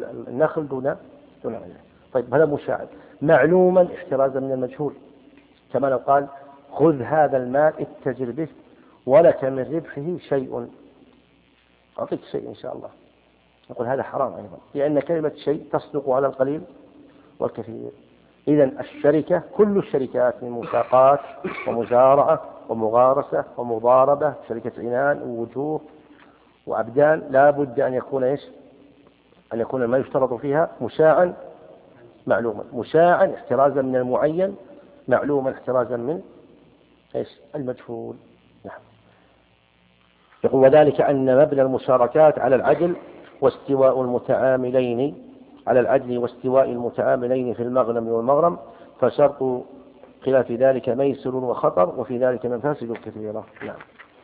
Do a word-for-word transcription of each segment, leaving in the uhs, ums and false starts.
النخل دون دون غيره. طيب هذا مشاع معلوما احترازا من المجهول، كما لو قال خذ هذا المال اتجر به ولك من ربحه شيء، أعطيك شيء إن شاء الله، نقول هذا حرام أيضا، لأن كلمة شيء تصدق على القليل والكثير. إذن الشركة كل الشركات من مساقات ومزارعة ومغارسة ومضاربة، شركة عنان ووجوه وأبدان، لا بد أن يكون إيش؟ أن يكون ما يشترط فيها مشاعا معلوما، مشاعا احترازا من المعين، معلوما احترازا من إيش؟ المجهول. نعم. يقول وذلك أن مبنى المشاركات على العدل واستواء المتعاملين على العدل واستواء المتعاملين في المغنم والمغرم، فشرط خلاف ذلك ميسر وخطر، وفي ذلك مفاسد كثيرة. نعم.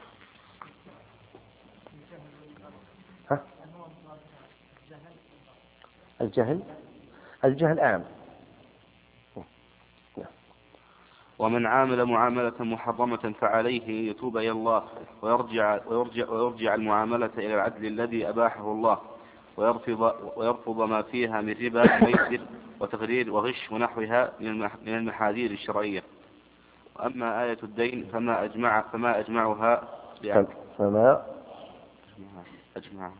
ها؟ الجهل الجهل عام. ومن عامل معاملة محرمة فعليه يتوب إلى الله ويرجع, ويرجع, ويرجع المعاملة إلى العدل الذي أباحه الله، ويرفض, ويرفض ما فيها من ربا ميسر وتغرير وغش ونحوها من المحاذير الشرعية. وأما آية الدين فما أجمع فما أجمعها فما أجمعها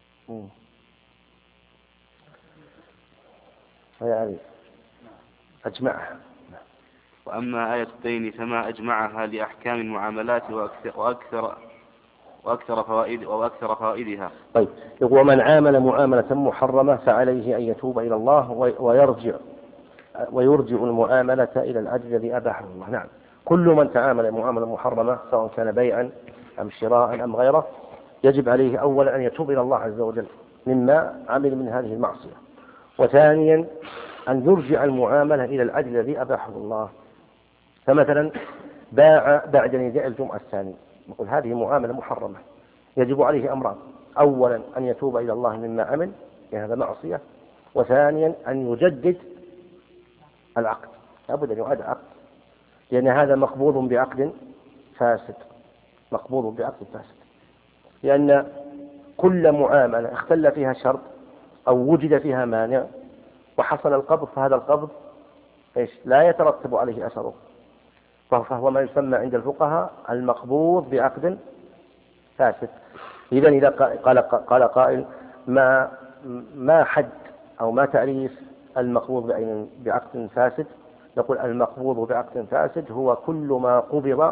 يعني أجمعها. وأما آية الدين فما أجمعها لأحكام المعاملات وأكثر, وأكثر, وأكثر, فوائد وأكثر فوائدها. طيب، ومن عامل معاملة محرمة فعليه أن يتوب إلى الله ويرجع ويرجع المعاملة إلى العدل الذي أباحه الله. نعم. كل من تعامل معاملة محرمة سواء كان بيعا أم شراء أم غيره يجب عليه أولا أن يتوب إلى الله عز وجل مما عمل من هذه المعصية، وثانيا أن يرجع المعاملة إلى العدل الذي أباحه الله. فمثلا باع بعد نداء الجمعة الثاني، نقول هذه معاملة محرمة، يجب عليه أمران: أولا أن يتوب إلى الله مما عمل، يعني هذا معصية، وثانيا أن يجدد العقد، لابد أن يعاد عقد، لأن هذا مقبوض بعقد فاسد، مقبوض بعقد فاسد، لأن كل معاملة اختل فيها شرط أو وجد فيها مانع وحصل القبض، فهذا القبض إيش؟ لا يترتب عليه أثره، فهو ما يسمى عند الفقهاء المقبوض بعقد فاسد. إذن إذا قال قال قائل ما ما حد أو ما تعريف المقبوض بعقد فاسد؟ نقول المقبوض بعقد فاسد هو كل ما قبض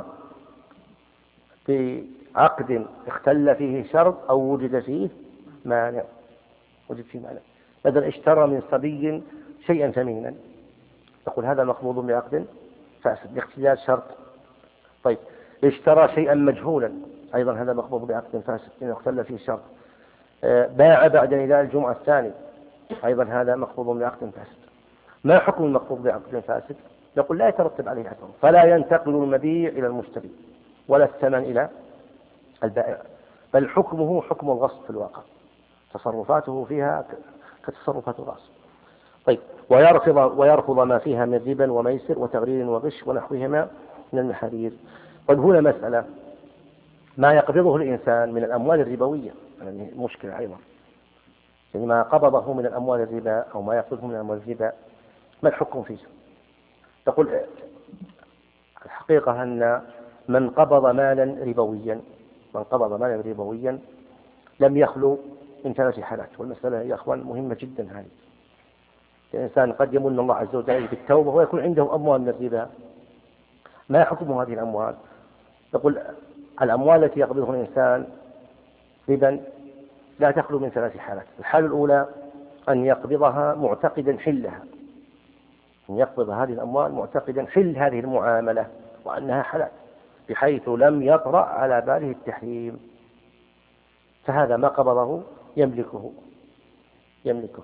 بعقد اختل فيه شرط أو وجد فيه مانع، وجد فيه مانع. مثلا اشترى من صبي شيئا ثمينا، نقول هذا مقبوض بعقد فاسد لاختلال شرط. طيب، اشترى شيئا مجهولا، أيضا هذا مقبوض بعقد فاسد لأنه اختل فيه شرط. باع بعد نداء الجمعة الثاني، أيضا هذا مقبوض بعقد فاسد. ما حكم المقبوض بعقد فاسد؟ نقول لا يترتب عليه أثر، فلا ينتقل المبيع إلى المشتري ولا الثمن إلى البائع، بل حكمه حكم الغصب في الواقع، تصرفاته فيها كتصرفات الغصب. طيب، ويرفض ويرفض ما فيها من ربا وميسر وتغرير وغش ونحوهما من المحارير. طيب، هنا مسألة: ما يقبضه الإنسان من الأموال الربوية، يعني مشكلة أيضا، يعني ما قبضه من الأموال الربا أو ما يقبضه من الأموال الربا، ما الحكم فيه؟ تقول الحقيقة أن من قبض مالا ربويا من قبض مالا ربويا لم يخلو من ثلاث حالات، والمسألة يا أخوان مهمة جدا هذه. الإنسان قد يمن الله عز وجل بالتوبة ويكون عنده أموال من الربا، ما حكم هذه الأموال؟ تقول الأموال التي يقبضها الإنسان ربا لا تخلو من ثلاث حالات. الحالة الأولى أن يقبضها معتقدا حلها، أن يقبض هذه الأموال معتقدا حل هذه المعاملة وأنها حلال، بحيث لم يطرأ على باله التحريم، فهذا ما قبضه يملكه يملكه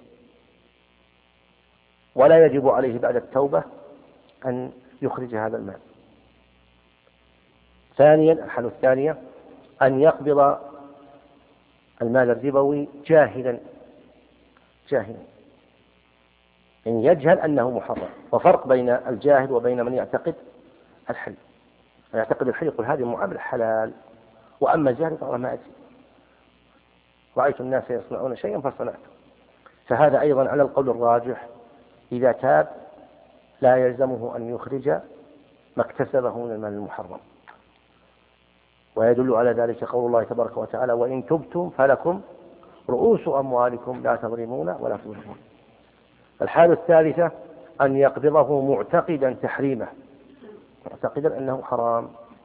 ولا يجب عليه بعد التوبة أن يخرج هذا المال. ثانيا، الحالة الثانية أن يقبض المال الربوي جاهلا جاهلا يعني يجهل أنه محرم، وفرق بين الجاهل وبين من يعتقد الحل. من يعتقد الحل يقول هذه معاملة حلال، وأما الجاهل فهو ما أدري، رأيت الناس يصنعون شيئا فصنعته. فهذا أيضا على القول الراجح إذا تاب لا يلزمه أن يخرج ما اكتسبه من المال المحرم. ويدل على ذلك قول الله تبارك وتعالى: وإن تبتم فلكم رؤوس أموالكم لا تظلمون ولا تظلمون. الحالة الثالثة أن يقبضه معتقدا تحريمه، معتقدا أنه حرام،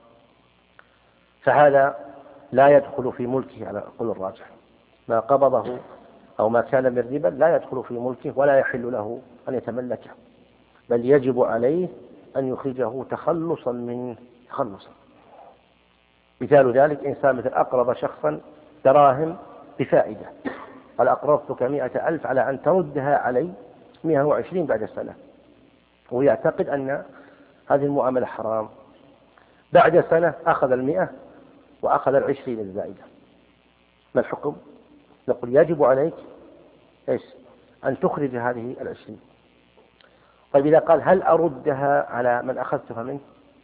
فهذا لا يدخل في ملكه على القول الراجح. ما قبضه أو ما كان من ربا لا يدخل في ملكه ولا يحل له أن يتملكه، بل يجب عليه أن يخرجه تخلصا منه تخلصا. مثال ذلك إنسان مثل أقرض شخصا دراهم بفائدة، قال: أقرضتك مئة ألف على أن تردها علي مئة وعشرين بعد سنة، ويعتقد أن هذه المعاملة حرام. بعد سنة أخذ المئة وأخذ العشرين الزائدة، ما الحكم؟ نقول: يجب عليك إيش؟ أن تخرج هذه العشرين. طيب إذا قال: هل أردها على من أخذتها منه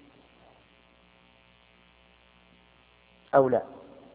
أو لا؟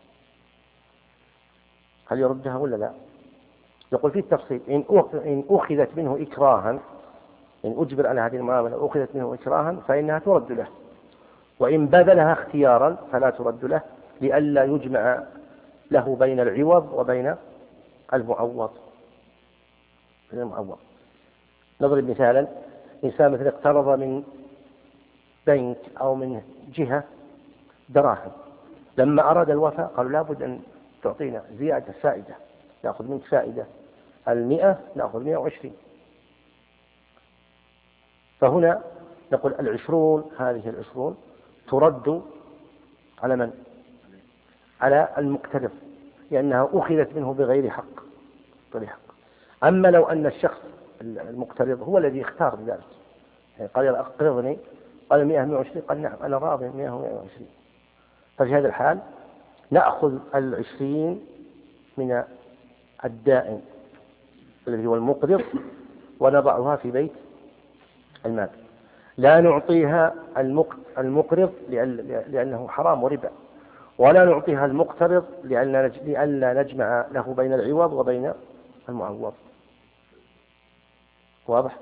هل يردها ولا لا؟ يقول في التفصيل: إن أخذت منه إكراها، إن أجبر على هذه المعاملة أخذت منه إكراها فإنها ترد له، وإن بذلها اختيارا فلا ترد له، لئلا يجمع له بين العوض وبين المعوض. المعوض نضرب مثالا: إنسان مثل اقترض من بنك أو من جهة دراهم، لما أراد الوفاء قالوا: لابد أن تعطينا زيادة فائدة، نأخذ منك فائدة المئة نأخذ مئة وعشرين. فهنا نقول العشرون، هذه العشرون ترد على من؟ على المقترض، لأنها أخذت منه بغير حق. بغير حق. أما لو أن الشخص المقترض هو الذي اختار ذلك، يعني قال: أقرضني، قال مئة مئة وعشرين، قال: نعم أنا راضي مئة ومئة وعشرين. ففي هذا الحال نأخذ العشرين من الدائن الذي هو المقرض ونضعها في بيت المال، لا نعطيها المقرض لأنه حرام وربا، ولا نعطيها المقترض لئلا نجمع له بين العوض وبين المعوض. واضح؟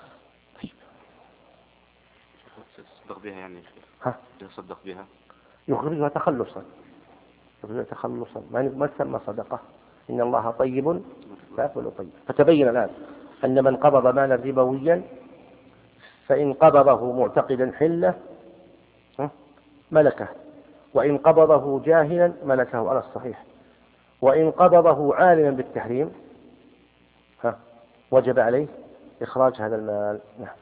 يصدق بها يعني ها؟ يصدق بها يخرجها تخلصا، يخرجها تخلصا، ما تسمى صدقة. إن الله طيب لا يقبل طيب. فتبين الآن أن من قبض مالا ربويا فإن قبضه معتقدا حله ملكه، وإن قبضه جاهلا ملكه على الصحيح، وإن قبضه عالما بالتحريم ها وجب عليه إخراج هذا المال. نعم.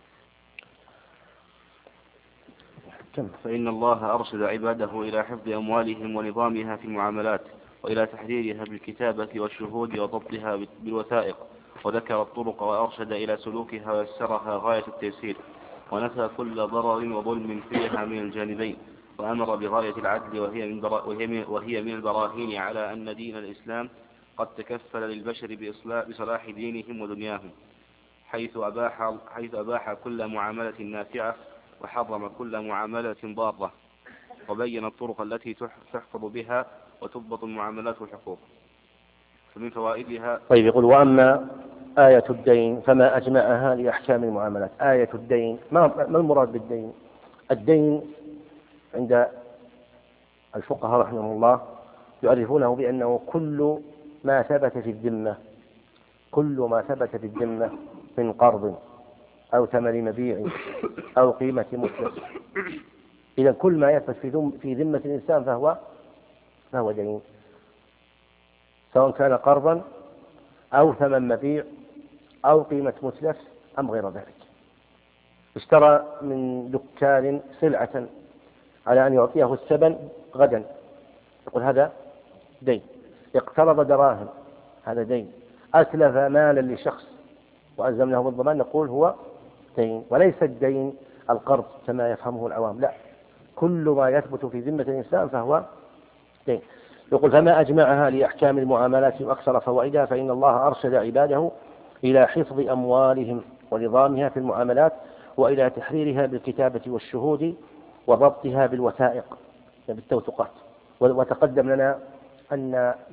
فإن الله أرشد عباده إلى حفظ أموالهم ونظامها في المعاملات، وإلى تحريرها بالكتابة والشهود وضبطها بالوثائق، وذكر الطرق وأرشد إلى سلوكها ويسرها غاية التيسير، ونفى كل ضرر وظلم فيها من الجانبين، وأمر بغاية العدل، وهي من, وهي من البراهين على أن دين الإسلام قد تكفل للبشر بصلاح دينهم ودنياهم، حيث أباح, حيث أباح كل معاملة نافعة وحرم كل معاملة ضارة، وبين الطرق التي تحفظ بها وتضبط المعاملات والحقوق. فمن فوائدها. طيب يقول: وأما آية الدين فما أجمعها لأحكام المعاملات. آية الدين، ما المراد بالدين؟ الدين عند الفقهاء رحمهم الله يعرفونه بأنه كل ما ثبت في الذمة، كل ما ثبت في الذمة من قرض أو ثمن مبيع أو قيمة مفلس. إذا كل ما يثبت في ذمة الإنسان فهو فهو دين، سواء كان قرضا أو ثمن مبيع أو قيمة متلف أم غير ذلك. اشترى من دكان سلعة على أن يعطيه الثمن غدا، يقول هذا دين. اقترض دراهم، هذا دين. أتلف مالا لشخص وألزمناه بالضمان، نقول هو دين. وليس الدين القرض كما يفهمه العوام، لا، كل ما يثبت في ذمة الإنسان فهو دين. يقول: فما أجمعها لأحكام المعاملات وأكثر فوائدها فإن الله أرشد عباده إلى حفظ أموالهم ونظامها في المعاملات، وإلى تحريرها بالكتابة والشهود وضبطها بالوثائق بالتوثيقات. وتقدم لنا أن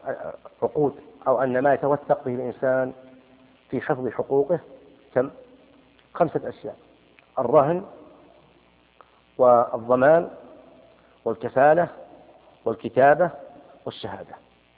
عقود أو أن ما يتوثق به الإنسان في حفظ حقوقه كم؟ خمسة أشياء: الرهن والضمان والكفالة والكتابة والشهادة.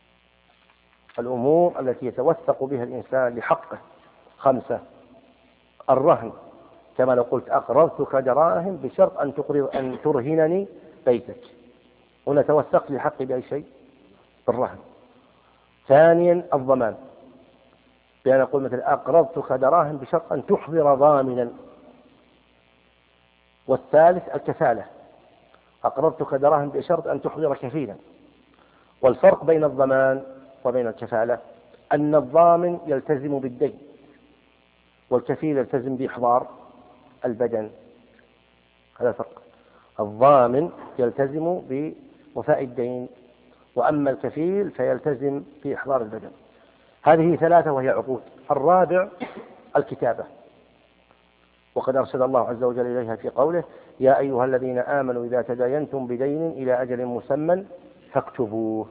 الأمور التي يتوثق بها الإنسان لحقه خمسة: الرهن كما لو قلت أقرضتك دراهم بشرط أن تقرض أن ترهنني بيتك، هنا توثقت لحقي بأي شيء؟ بالرهن. ثانيا الضمان، بأن أقول مثلا أقرضتك دراهم بشرط أن تحضر ضامنا. والثالث الكفالة، أقرضتك دراهم بشرط أن تحضر كفيلا. والفرق بين الضمان وبين الكفالة أن الضامن يلتزم بالدين والكفيل يلتزم بإحضار البدن، هذا الفرق. الضامن يلتزم بوفاء الدين، وأما الكفيل فيلتزم بإحضار البدن. هذه ثلاثة وهي عقود. الرابع الكتابة، وقد أرشد الله عز وجل إليها في قوله: يا أيها الذين آمنوا إذا تداينتم بدين إلى أجل مسمى فاكتبوه.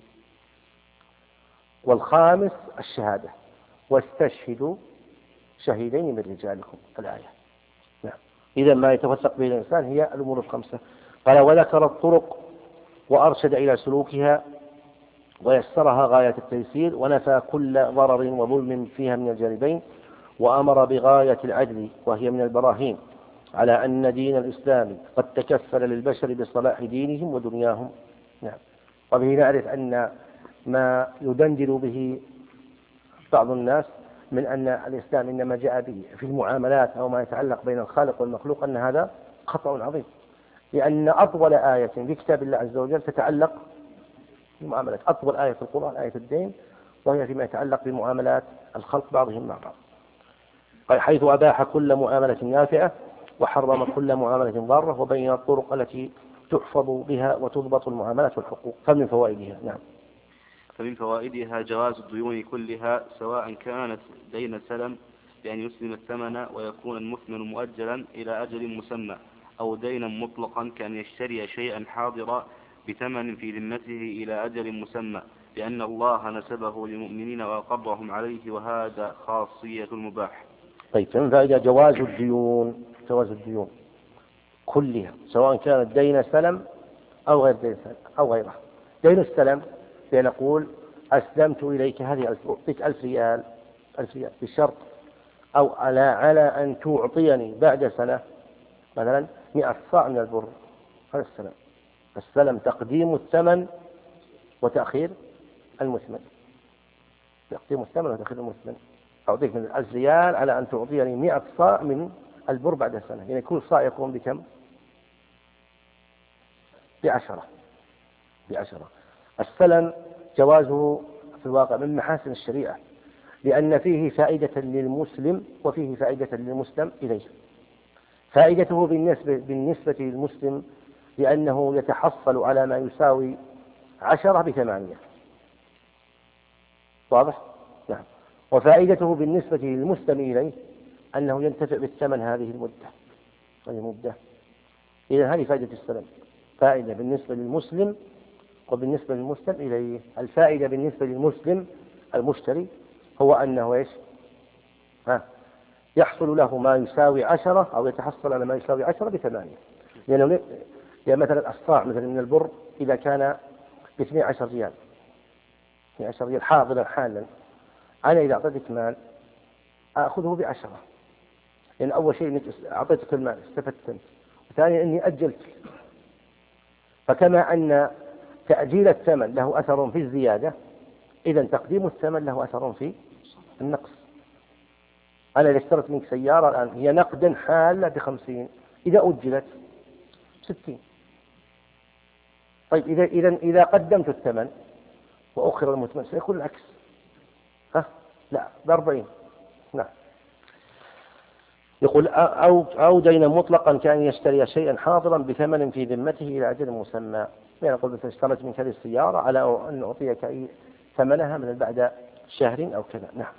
والخامس الشهادة: واستشهدوا شهيدين من رجالكم، الآية. نعم. إذا ما يتوثق به الإنسان هي الأمور الخمسة. قال: وذكر الطرق وأرشد إلى سلوكها ويسرها غاية التيسير، ونفى كل ضرر وظلم فيها من الجانبين، وأمر بغاية العدل وهي من البراهين على أن دين الإسلام قد تكفل للبشر بصلاح دينهم ودنياهم. نعم. وبه نعرف أن ما يدندن به بعض الناس من أن الإسلام إنما جاء به في المعاملات أو ما يتعلق بين الخالق والمخلوق، أن هذا خطأ عظيم، لأن أطول آية في كتاب الله عز وجل تتعلق بالمعاملات. أطول آية في القرآن آية الدين، وهي فيما يتعلق بمعاملات الخلق بعضهم مع بعض، حيث أباح كل معاملة نافعة وحرم كل معاملة ضارة، وبين الطرق التي تحفظ بها وتضبط المعاملات والحقوق. فمن فوائدها نعم فمن فوائدها جواز الديون كلها، سواء كانت دين سلم بأن يسلم الثمن ويكون المثمن مؤجلا إلى أجل مسمى، أو دينا مطلقا كأن يشتري شيئا حاضرا بثمن في ذمته إلى أجل مسمى، لأن الله نسبه للمؤمنين وأقرهم عليه، وهذا خاصية المباح. طيب، فمن فائدة جواز الديون جواز الديون كلها، سواء كانت دين سلم أو غير دين سلم أو غيره. دين السلم بنقول أسلمت إليك هذه ألف، أعطيك ألف ريال ألف ريال بشرط أو على على أن تعطيني بعد سنة مثلا مئة صاع من البر. هذا السلم. السلم تقديم الثمن وتأخير المثمن. تقديم الثمن وتأخير المثمن. أعطيك من ألف ريال على أن تعطيني مئة صاع من البر بعد سنة، يعني كل صاع يكون بكم؟ بعشرة بعشرة. السلم جوازه في الواقع من محاسن الشريعة، لأن فيه فائدة للمسلم وفيه فائدة للمسلم إليه. فائدته بالنسبة, بالنسبة للمسلم لأنه يتحصل على ما يساوي عشرة بثمانية. واضح؟ نعم. وفائدته بالنسبة للمسلم إليه أنه ينتفع بالثمن هذه المدة هذه المدة. إذا هذه فائدة السلم، فائدة بالنسبة للمسلم وبالنسبة للمسلم إليه. الفائدة بالنسبة للمسلم المشتري هو أنه إيش؟ ها يحصل له ما يساوي عشرة أو يتحصل على ما يساوي عشرة بثمانية. لأنه يعني مثلا الصاع مثلا من البر إذا كان باثني عشر ريال اثني عشر ريال حاضرا حالا، أنا إذا أعطيتك مال أخذه بعشرة، لأن يعني أول شيء إنك أعطيتك المال استفدت أنت، وثانيا إني أجلت. فكما أن تأجيل الثمن له أثر في الزيادة، إذا تقديم الثمن له أثر في النقص. أنا إذا اشتريت منك سيارة الآن هي نقدا حالة بخمسين، إذا أجلت ستين. طيب إذا إذا إذا قدمت الثمن وأخر المثمن سيكون العكس، ها لا بأربعين. نعم. يقول أو أو دينا مطلقا كان يشتري شيئا حاضرا بثمن في ذمته إلى أجل مسمى. يعني أقول مثلا اشتريت منك هذه السيارة على أن أعطيك أي ثمنها من بعد شهر أو كذا. نعم.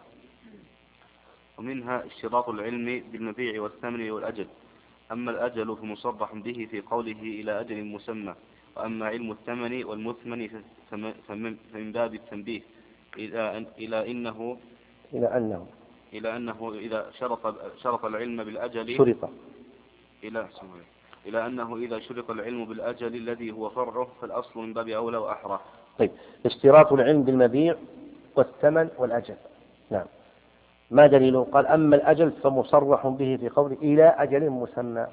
ومنها اشتراط العلم بالمبيع والثمن والأجل. أما الأجل فمصرح به في قوله إلى أجل مسمى، وأما علم الثمن والمثمن فمن باب التنبيه إلى أن إلى إنه إلى أنه إلى أنه إذا شرط شرط العلم بالأجل شرط إلى إلى أنه إذا شرط العلم بالأجل الذي هو فرعه فالأصل من باب أولى وأحرى. طيب، اشتراط العلم بالمبيع والثمن والأجل. نعم. ما دليله؟ قال أما الأجل فمصرح به في قوله إلى أجل مسمى.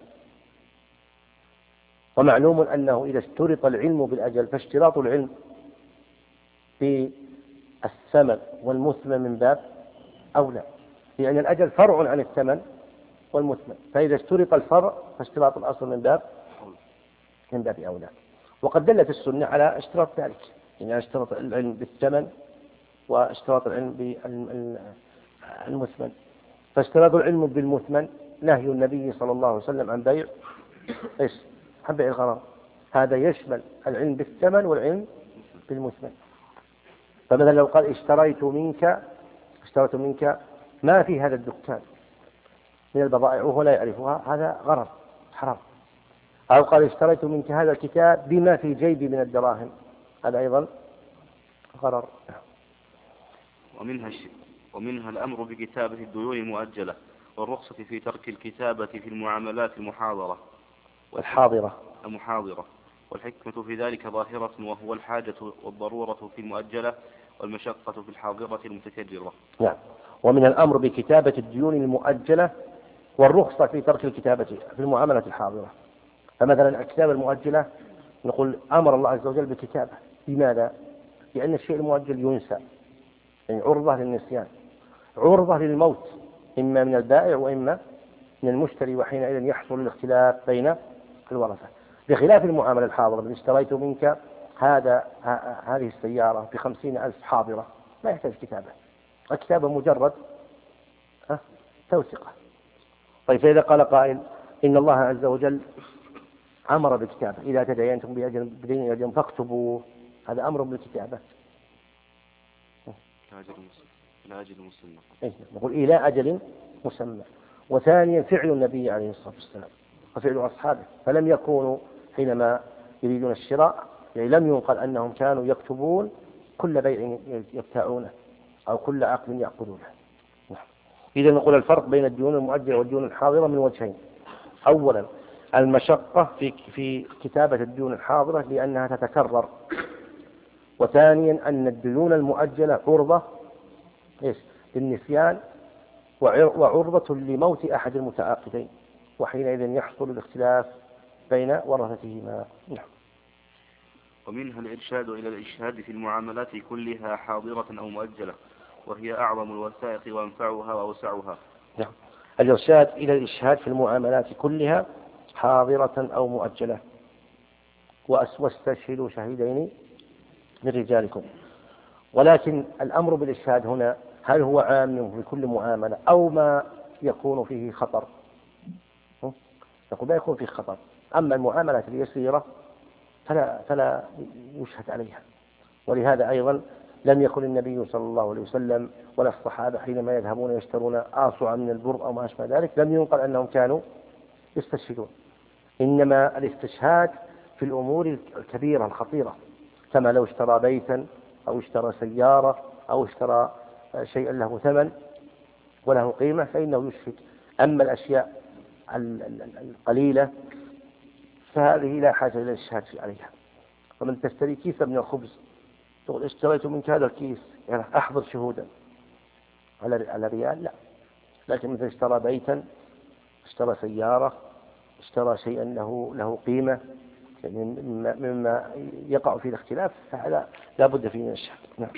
ومعلوم أنه إذا اشترط العلم بالأجل فاشتراط العلم بالثمن والمثمن من باب أولى، لأن الأجل فرع عن الثمن والمثمن، فإذا اشترط الفرع فاشتراط الأصل من باب من باب أولى. وقد دلت السنة على اشتراط ذلك، يعني اشتراط العلم بالثمن واشتراط العلم بالمثمن. فاشتراط العلم بالمثمن نهي النبي صلى الله عليه وسلم عن بيع ايش؟ عن بيع الغرام. هذا يشمل العلم بالثمن والعلم بالمثمن. فمثلا لو قال اشتريت منك اشتريت منك ما في هذا الدكان من البضائع وهو لا يعرفها، هذا غرر حرام. أو قال اشتريت منك هذا الكتاب بما في جيبي من الدراهم، هذا أيضا غرر. ومنها الشيء ومنها الأمر بكتابة الديون المؤجلة والرخصة في ترك الكتابة في المعاملات المحاضرة والحاضرة المحاضرة والحكمة في ذلك ظاهرة، وهو الحاجة والضرورة في المؤجلة والمشقة في الحاضرة المتكررة. نعم. ومن الأمر بكتابة الديون المؤجلة والرخصة في ترك الكتابة في المعاملة الحاضرة. فمثلا الكتابة المؤجلة نقول أمر الله عز وجل بكتابة. لماذا؟ لأن الشيء المؤجل ينسى، يعني عرضة للنسيان، عرضة للموت، إما من البائع وإما من المشتري، وحينئذ يحصل الاختلاف بين الورثة. بخلاف المعاملة الحاضرة، من اشتريت منك هذا هذه السيارة بخمسين ألف حاضرة، لا يحتاج كتابة، الكتابة مجرد توثيقة. طيب، فإذا قال قائل إن الله عز وجل أمر بالكتابة إذا تداينتم بدين أجل فاكتبوا، هذا أمر بالكتابة إلى أجل مسمى. إيه؟ نقول إلى أجل مسمى. وثانيا فعل النبي عليه الصلاة والسلام وفعل أصحابه، فلم يكونوا حينما يريدون الشراء، يعني لم ينقل أنهم كانوا يكتبون كل بيع يبتاعونه أو كل عقد يعقدونه. إذا نقول الفرق بين الديون المؤجلة والديون الحاضرة من وجهين. أولا المشقة في في كتابة الديون الحاضرة لأنها تتكرر. وثانيا أن الديون المؤجلة عرضة إيش؟ للنسيان وعرضة لموت أحد المتعاقدين، وحينئذ يحصل الاختلاف بين ورثتهما. نعم. ومنها الإرشاد إلى الإشهاد في المعاملات كلها حاضرة أو مؤجلة، وهي أعظم الوثائق وأنفعها وأوسعها. نعم. الإرشاد إلى الإشهاد في المعاملات كلها حاضرة أو مؤجلة. واستشهدوا شهيدين من رجالكم. ولكن الأمر بالإشهاد هنا هل هو عام في كل معاملة أو ما يكون فيه خطر؟ نقول لا يكون فيه خطر. أما المعاملات اليسيرة فلا, فلا يشهد عليها. ولهذا أيضا لم يكن النبي صلى الله عليه وسلم ولا الصحابة حينما يذهبون يشترون آصعا من البر أو ما أشبه ذلك لم ينقل أنهم كانوا يستشهدون. إنما الاستشهاد في الأمور الكبيرة الخطيرة، كما لو اشترى بيتا أو اشترى سيارة أو اشترى شيئا له ثمن وله قيمة فإنه يشهد. أما الأشياء القليلة فهذه لا حاجة إلى الشهاد عليها. فمن تشتري كيسا من الخبز تقول اشتريت منك هذا الكيس، يعني أحضر شهودا على ريال، لا. لكن مثل اشترى بيتا، اشترى سيارة، اشترى شيئا له له قيمة، يعني مما يقع فيه الاختلاف، فهذا لا بد فيه من الشهاد. نعم.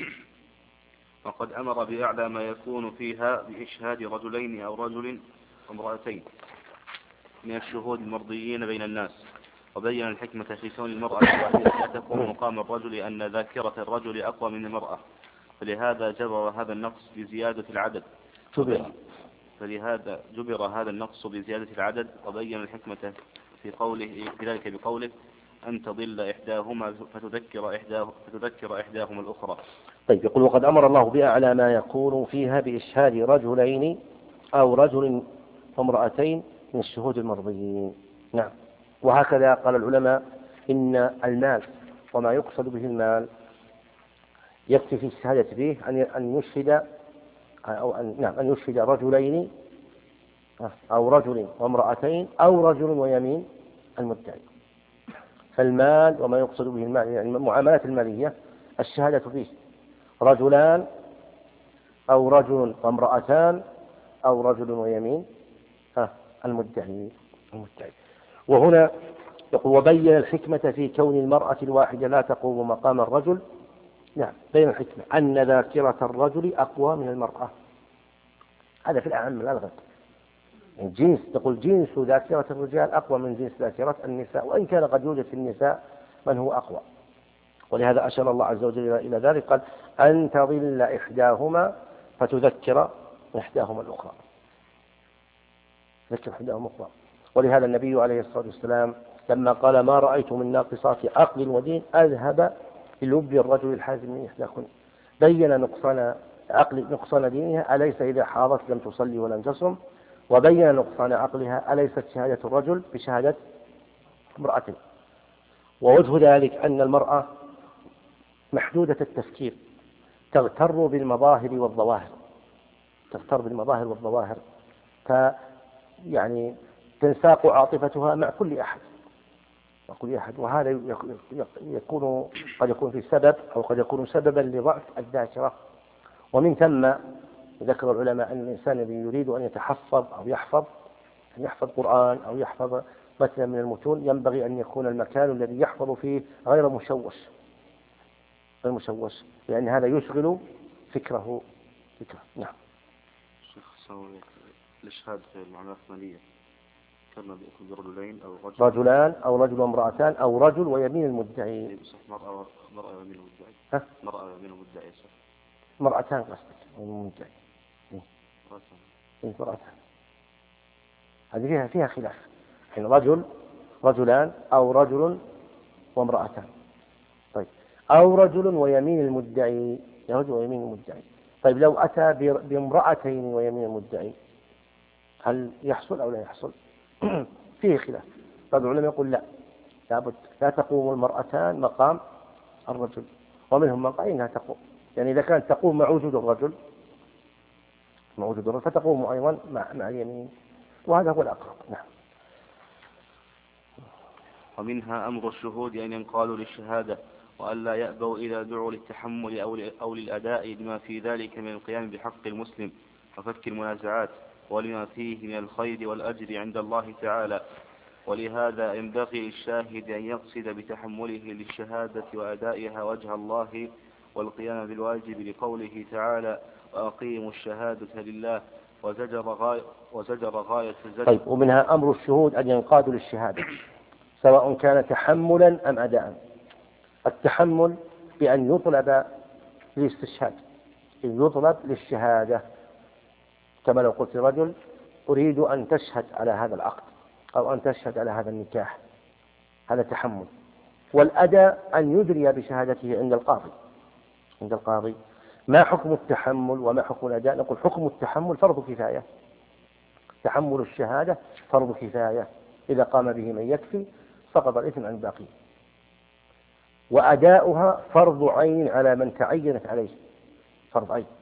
وقد أمر بأعلى ما يكون فيها بإشهاد رجلين أو رجل وامرأتين من الشهود المرضيين بين الناس، وبين الحكمة في كون المرأة الواحدة تقوم مقام الرجل أن ذاكرة الرجل أقوى من المرأة، فلهذا جبر هذا النقص بزيادة العدد جبر فلهذا جبر هذا النقص بزيادة العدد وبين الحكمة في قوله في ذلك بقوله أن تضل إحداهما فتذكر إحداه فتذكر إحداهما الأخرى. طيب، يقول وقد أمر الله بأعلى ما يكون فيها بإشهاد رجلين أو رجل وامرأتين من الشهود المرضيين. نعم. وهكذا قال العلماء إن المال وما يقصد به المال يكفي في الشهادة به أن يشهد أو أن نعم أن يشهد رجلين أو رجل وامرأتين أو رجل ويمين المدعي. فالمال وما يقصد به المال يعني المعاملات المالية الشهادة فيه رجلان أو رجل وامرأتان أو رجل ويمين المدعي المدعي. وهنا يقول وبين الحكمة في كون المرأة الواحدة لا تقوم مقام الرجل. نعم بين الحكمة أن ذاكرة الرجل أقوى من المرأة. هذا في الأعم لا الغد. جنس تقول جنس ذاكرة الرجال أقوى من جنس ذاكرة النساء، وإن كان قد يوجد في النساء من هو أقوى. ولهذا أشار الله عز وجل إلى ذلك قال أن تضل إحداهما فتذكر إحداهما الأخرى. ذكر إحداهما الأخرى. ولهذا النبي عليه الصلاة والسلام لما قال ما رأيت من ناقصات عقل ودين أذهب بلب الرجل الحازم من إحداكن، بين نقصان عقل نقصان دينها أليس إذا حاضت لم تصلي ولم تصم، وبين نقصان عقلها أليست شهادة الرجل بشهادة امرأة. ووجه ذلك أن المرأة محدودة التفكير تغتر بالمظاهر والظواهر تغتر بالمظاهر والظواهر ف يعني تنساق عاطفتها مع كل أحد وكل أحد وهذا يكون قد يكون في سبب أو قد يكون سببا لضعف الذاكرة. ومن ثم ذكر العلماء أن الإنسان الذي يريد أن يتحفظ أو يحفظ أن يحفظ قرآن أو يحفظ مثلا من المتون ينبغي أن يكون المكان الذي يحفظ فيه غير مشوش غير مشوش لأن هذا يشغل فكره فكره. نعم. شيخ سوي الإشهاد في المعاملات المالية كما بيكون برجلين أو رجل رجلان أو رجل وامرأتان أو رجل ويمين المدعي. مرأة مرأة ويمين المدعي. ها؟ مرأة ويمين المدعي. مرأتان قصدك المدعي. إيه مرأتان. هذه فيها فيها خلاف. يعني رجل رجلان أو رجل وامرأتان. طيب أو رجل ويمين المدعي رجل ويمين المدعي. طيب لو أتى بامرأتين ويمين المدعي هل يحصل أو لا يحصل؟ فيه خلاف. بعض العلماء يقول لا لابد لا تقوم المرأتان مقام الرجل، ومنهم من قال إنها تقوم يعني إذا كانت تقوم مع وجود الرجل مع وجود الرجل فتقوم أيضا مع مع اليمين، وهذا هو الأقرب. نعم. ومنها أمر الشهود أن ينقادوا للشهادة وألا يأبوا إذا دعوا للتحمل أو للأداء لما في ذلك من القيام بحق المسلم وفك المنازعات ولما فيه من الخير والأجر عند الله تعالى. ولهذا ينبغي للشاهد أن يقصد بتحمله للشهادة وأدائها وجه الله والقيام بالواجب لقوله تعالى وأقيموا الشهادة لله وزجر غاية, وزجر غاية الزجر. طيب ومنها أمر الشهود أن ينقادوا للشهادة سواء كان تحملا أم أداء. التحمل بأن يطلب للاستشهاد يطلب للشهادة كما لو قلت رجل أريد أن تشهد على هذا العقد أو أن تشهد على هذا النكاح، هذا تحمل. والأداء أن يدري بشهادته عند القاضي عند القاضي. ما حكم التحمل وما حكم الأداء؟ نقول حكم التحمل فرض كفاية. تحمل الشهادة فرض كفاية إذا قام به من يكفي سقط الإثم عن الباقي، وأداؤها فرض عين على من تعينت عليه فرض عين.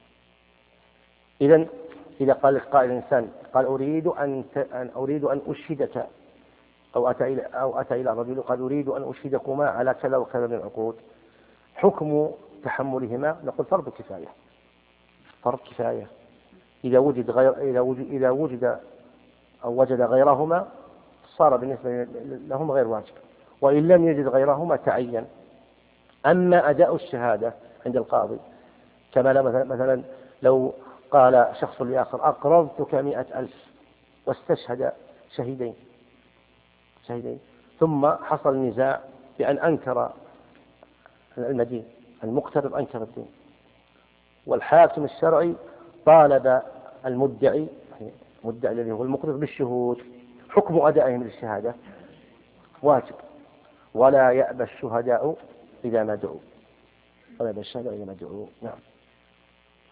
إذن إذا قال قائل الإنسان قال أريد أن أريد أن أشهدك أو أتى إلى أو أتى إلى رجل قال أريد أن أشهدكما على كذا وكذا من العقود، حكم تحملهما نقول فرض كفاية فرض كفاية. إذا وجد غير إذا وجد إذا وجد أو وجد غيرهما صار بالنسبة لهم غير واجب، وإن لم يجد غيرهما تعين. أما أداء الشهادة عند القاضي كما مثلا لو قال شخص لآخر أقرضتك مئة ألف واستشهد شهيدين شهيدين ثم حصل نزاع بأن أنكر المدين المقترض أنكر الدين، والحاكم الشرعي طالب المدعي المدعي الذي هو المقترض بالشهود، حكم أدائهم للشهادة واجب. ولا يأبى الشهداء إذا ما دعوا ولا يأبى الشهداء إذا ما دعوا. نعم.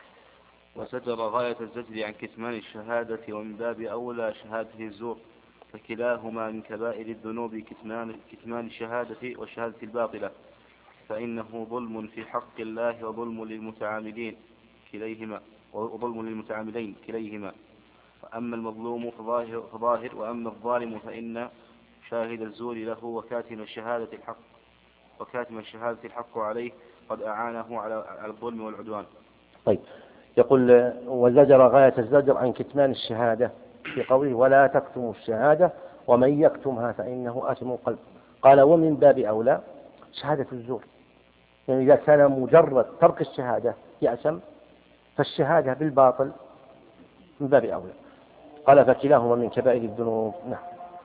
وزجر غاية الزجر عن كتمان الشهادة ومن باب أولى شهادة الزور فكلاهما من كبائر الذنوب كتمان, كتمان الشهادة والشهادة الباطلة، فإنه ظلم في حق الله وظلم للمتعاملين كليهما وظلم للمتعاملين كليهما. فأما المظلوم فظاهر, فظاهر وأما الظالم فإن شاهد الزور له وكاتم الشهادة الحق وكاتم الشهادة الحق عليه قد أعانه على الظلم والعدوان. طيب، يقول وزجر غاية الزجر عن كتمان الشهادة في قوله ولا تكتموا الشهادة ومن يكتمها فإنه آثم قلب. قال ومن باب أولى شهادة الزور، يعني إذا كان مجرد ترك الشهادة يأثم، فالشهادة بالباطل من باب أولى. قال فكلاهما من كبائر الذنوب. نعم.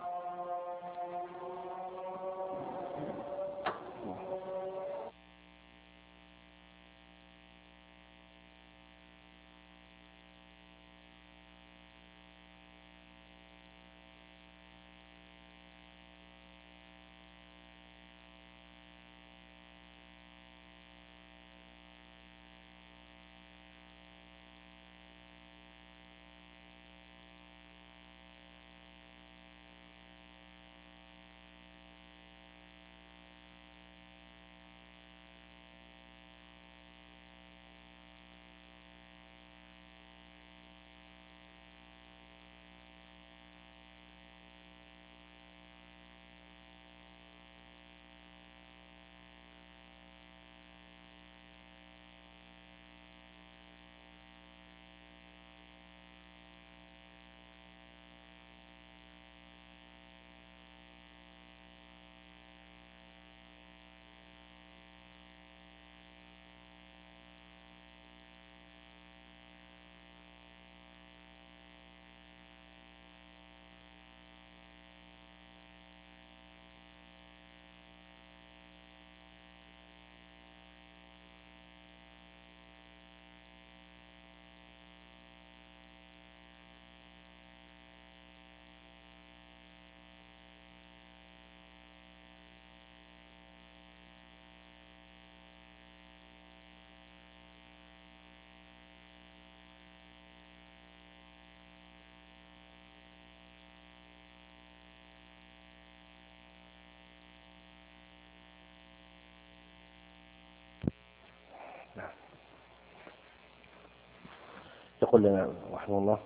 يقول لنا رحمه الله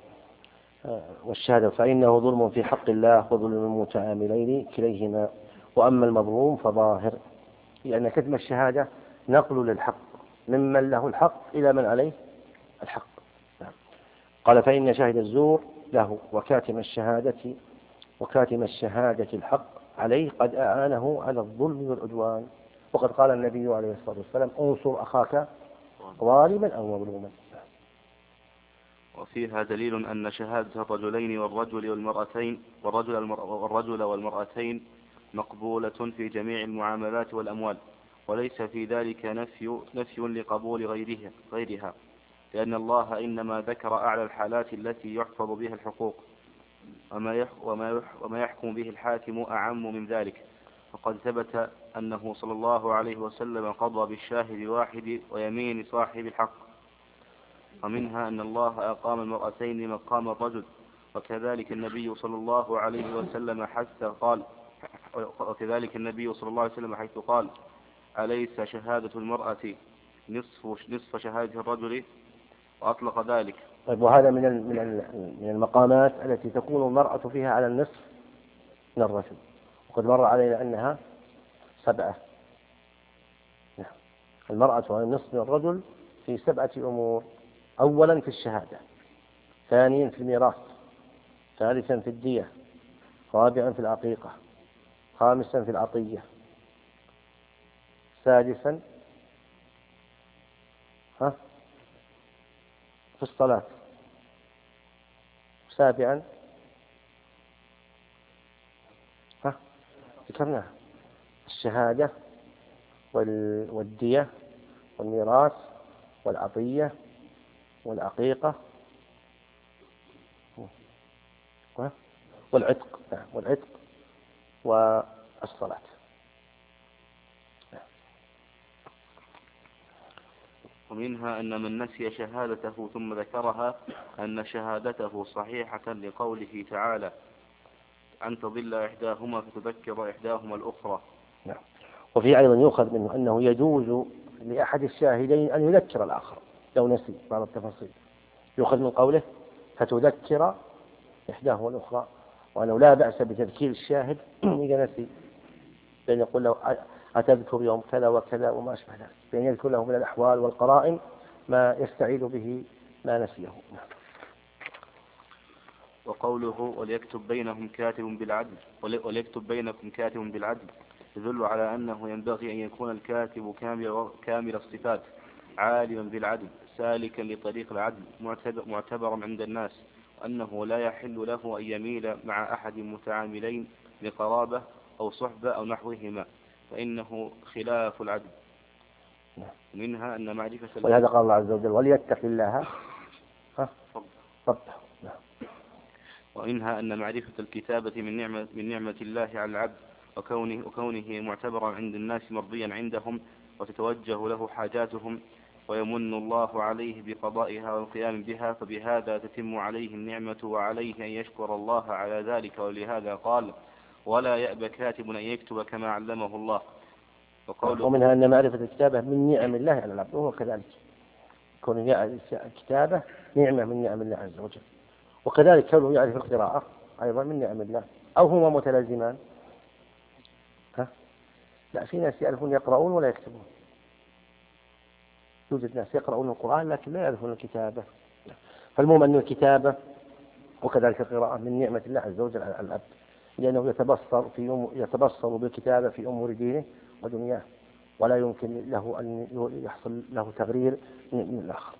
والشهادة فإنه ظلم في حق الله وظلم المتعاملين كليهما، وأما المظلوم فظاهر، لأن كتم الشهادة نقل للحق ممن له الحق إلى من عليه الحق. قال فإن شاهد الزور له وكاتم الشهادة وكاتم الشهادة الحق عليه قد أعانه على الظلم والعدوان. وقد قال النبي عليه الصلاة والسلام انصر أخاك ظالما أو مظلوما. وفيها دليل أن شهادة الرجلين والرجل والمرأتين والرجل, والرجل والمرأتين مقبولة في جميع المعاملات والأموال، وليس في ذلك نفي, نفي لقبول غيرها, غيرها لأن الله إنما ذكر أعلى الحالات التي يحفظ بها الحقوق، وما, وما, وما يحكم به الحاكم أعم من ذلك. فقد ثبت أنه صلى الله عليه وسلم قضى بالشاهد الواحد ويمين صاحب الحق. ومنها أن الله أقام المرأتين مقام الرجل، وكذلك النبي صلى الله عليه وسلم حتى قال وكذلك النبي صلى الله عليه وسلم حيث قال أليس شهادة المرأة نصف نصف شهادة الرجل، وأطلق ذلك. طيب، وهذا من من المقامات التي تكون المرأة فيها على النصف من الرجل، وقد مر علينا أنها سبعة. المرأة على النصف من الرجل في سبعة أمور: أولا في الشهادة، ثانيا في الميراث، ثالثا في الدية، رابعا في العقيقة، خامسا في العطية، سادسا ها في الصلاة، سابعا ها ذكرناها الشهادة والدية والميراث والعطية والعقيقة والعتق والعتق والصلاة. ومنها أن من نسي شهادته ثم ذكرها أن شهادته صحيحة لقوله تعالى أن تضل إحداهما فتذكر إحداهما الأخرى. نعم. وفي أيضا يؤخذ منه أنه يجوز لأحد الشاهدين أن يذكر الآخر لو نسي بعض التفاصيل، يؤخذ من قوله فتذكر إحداهما الأخرى، وأنه لا بأس بتذكير الشاهد إذا نسي، بأن يقول له أتذكر يوم كذا وكذا وما أشبه ذلك، بأن يذكر له من الأحوال والقرائن ما يستعيد به ما نسيه. وقوله وليكتب بينهم كاتب بالعدل وليكتب بينكم كاتب بالعدل يدل على أنه ينبغي أن يكون الكاتب كامل, كامل الصفات عالما بالعدل سالكا لطريق العدل معتبرا عند الناس، وأنه لا يحل له أن يميل مع أحد متعاملين لقرابة أو صحبة أو نحوهما، فإنه خلاف العدل. منها أن معرفة ولهذا قال الله عز وجل وليتق الله ربه. ومنها أن معرفة الكتابة من نعمة, من نعمة الله على العبد، وكونه, وكونه معتبرا عند الناس مرضيا عندهم، وتتوجه له حاجاتهم، ويمن الله عليه بقضائها والقيام بها، فبهذا تتم عليه النعمة، وعليه أن يشكر الله على ذلك. ولهذا قال ولا يأبى كاتب أن يكتب كما علمه الله. ومنها أن معرفة الكتابة من نعم الله على العبد، وهو كذلك كون الكتابة نعمة من نعم الله عز وجل، وكذلك كونه يعرف القراءة أيضا من نعم الله. أو هما متلازمان؟ ها؟ لا، في ناس يعرفون يقرؤون ولا يكتبون، يوجد ناس يقرؤون القرآن لكن لا يعرفون الكتابة. فالمهم أن الكتابة وكذلك القراءة من نعمة الله عز وجل على العبد، لأنه يتبصر في أم... يتبصر بالكتابة في أمور دينه ودنياه، ولا يمكن له أن يحصل له تغرير من الآخر.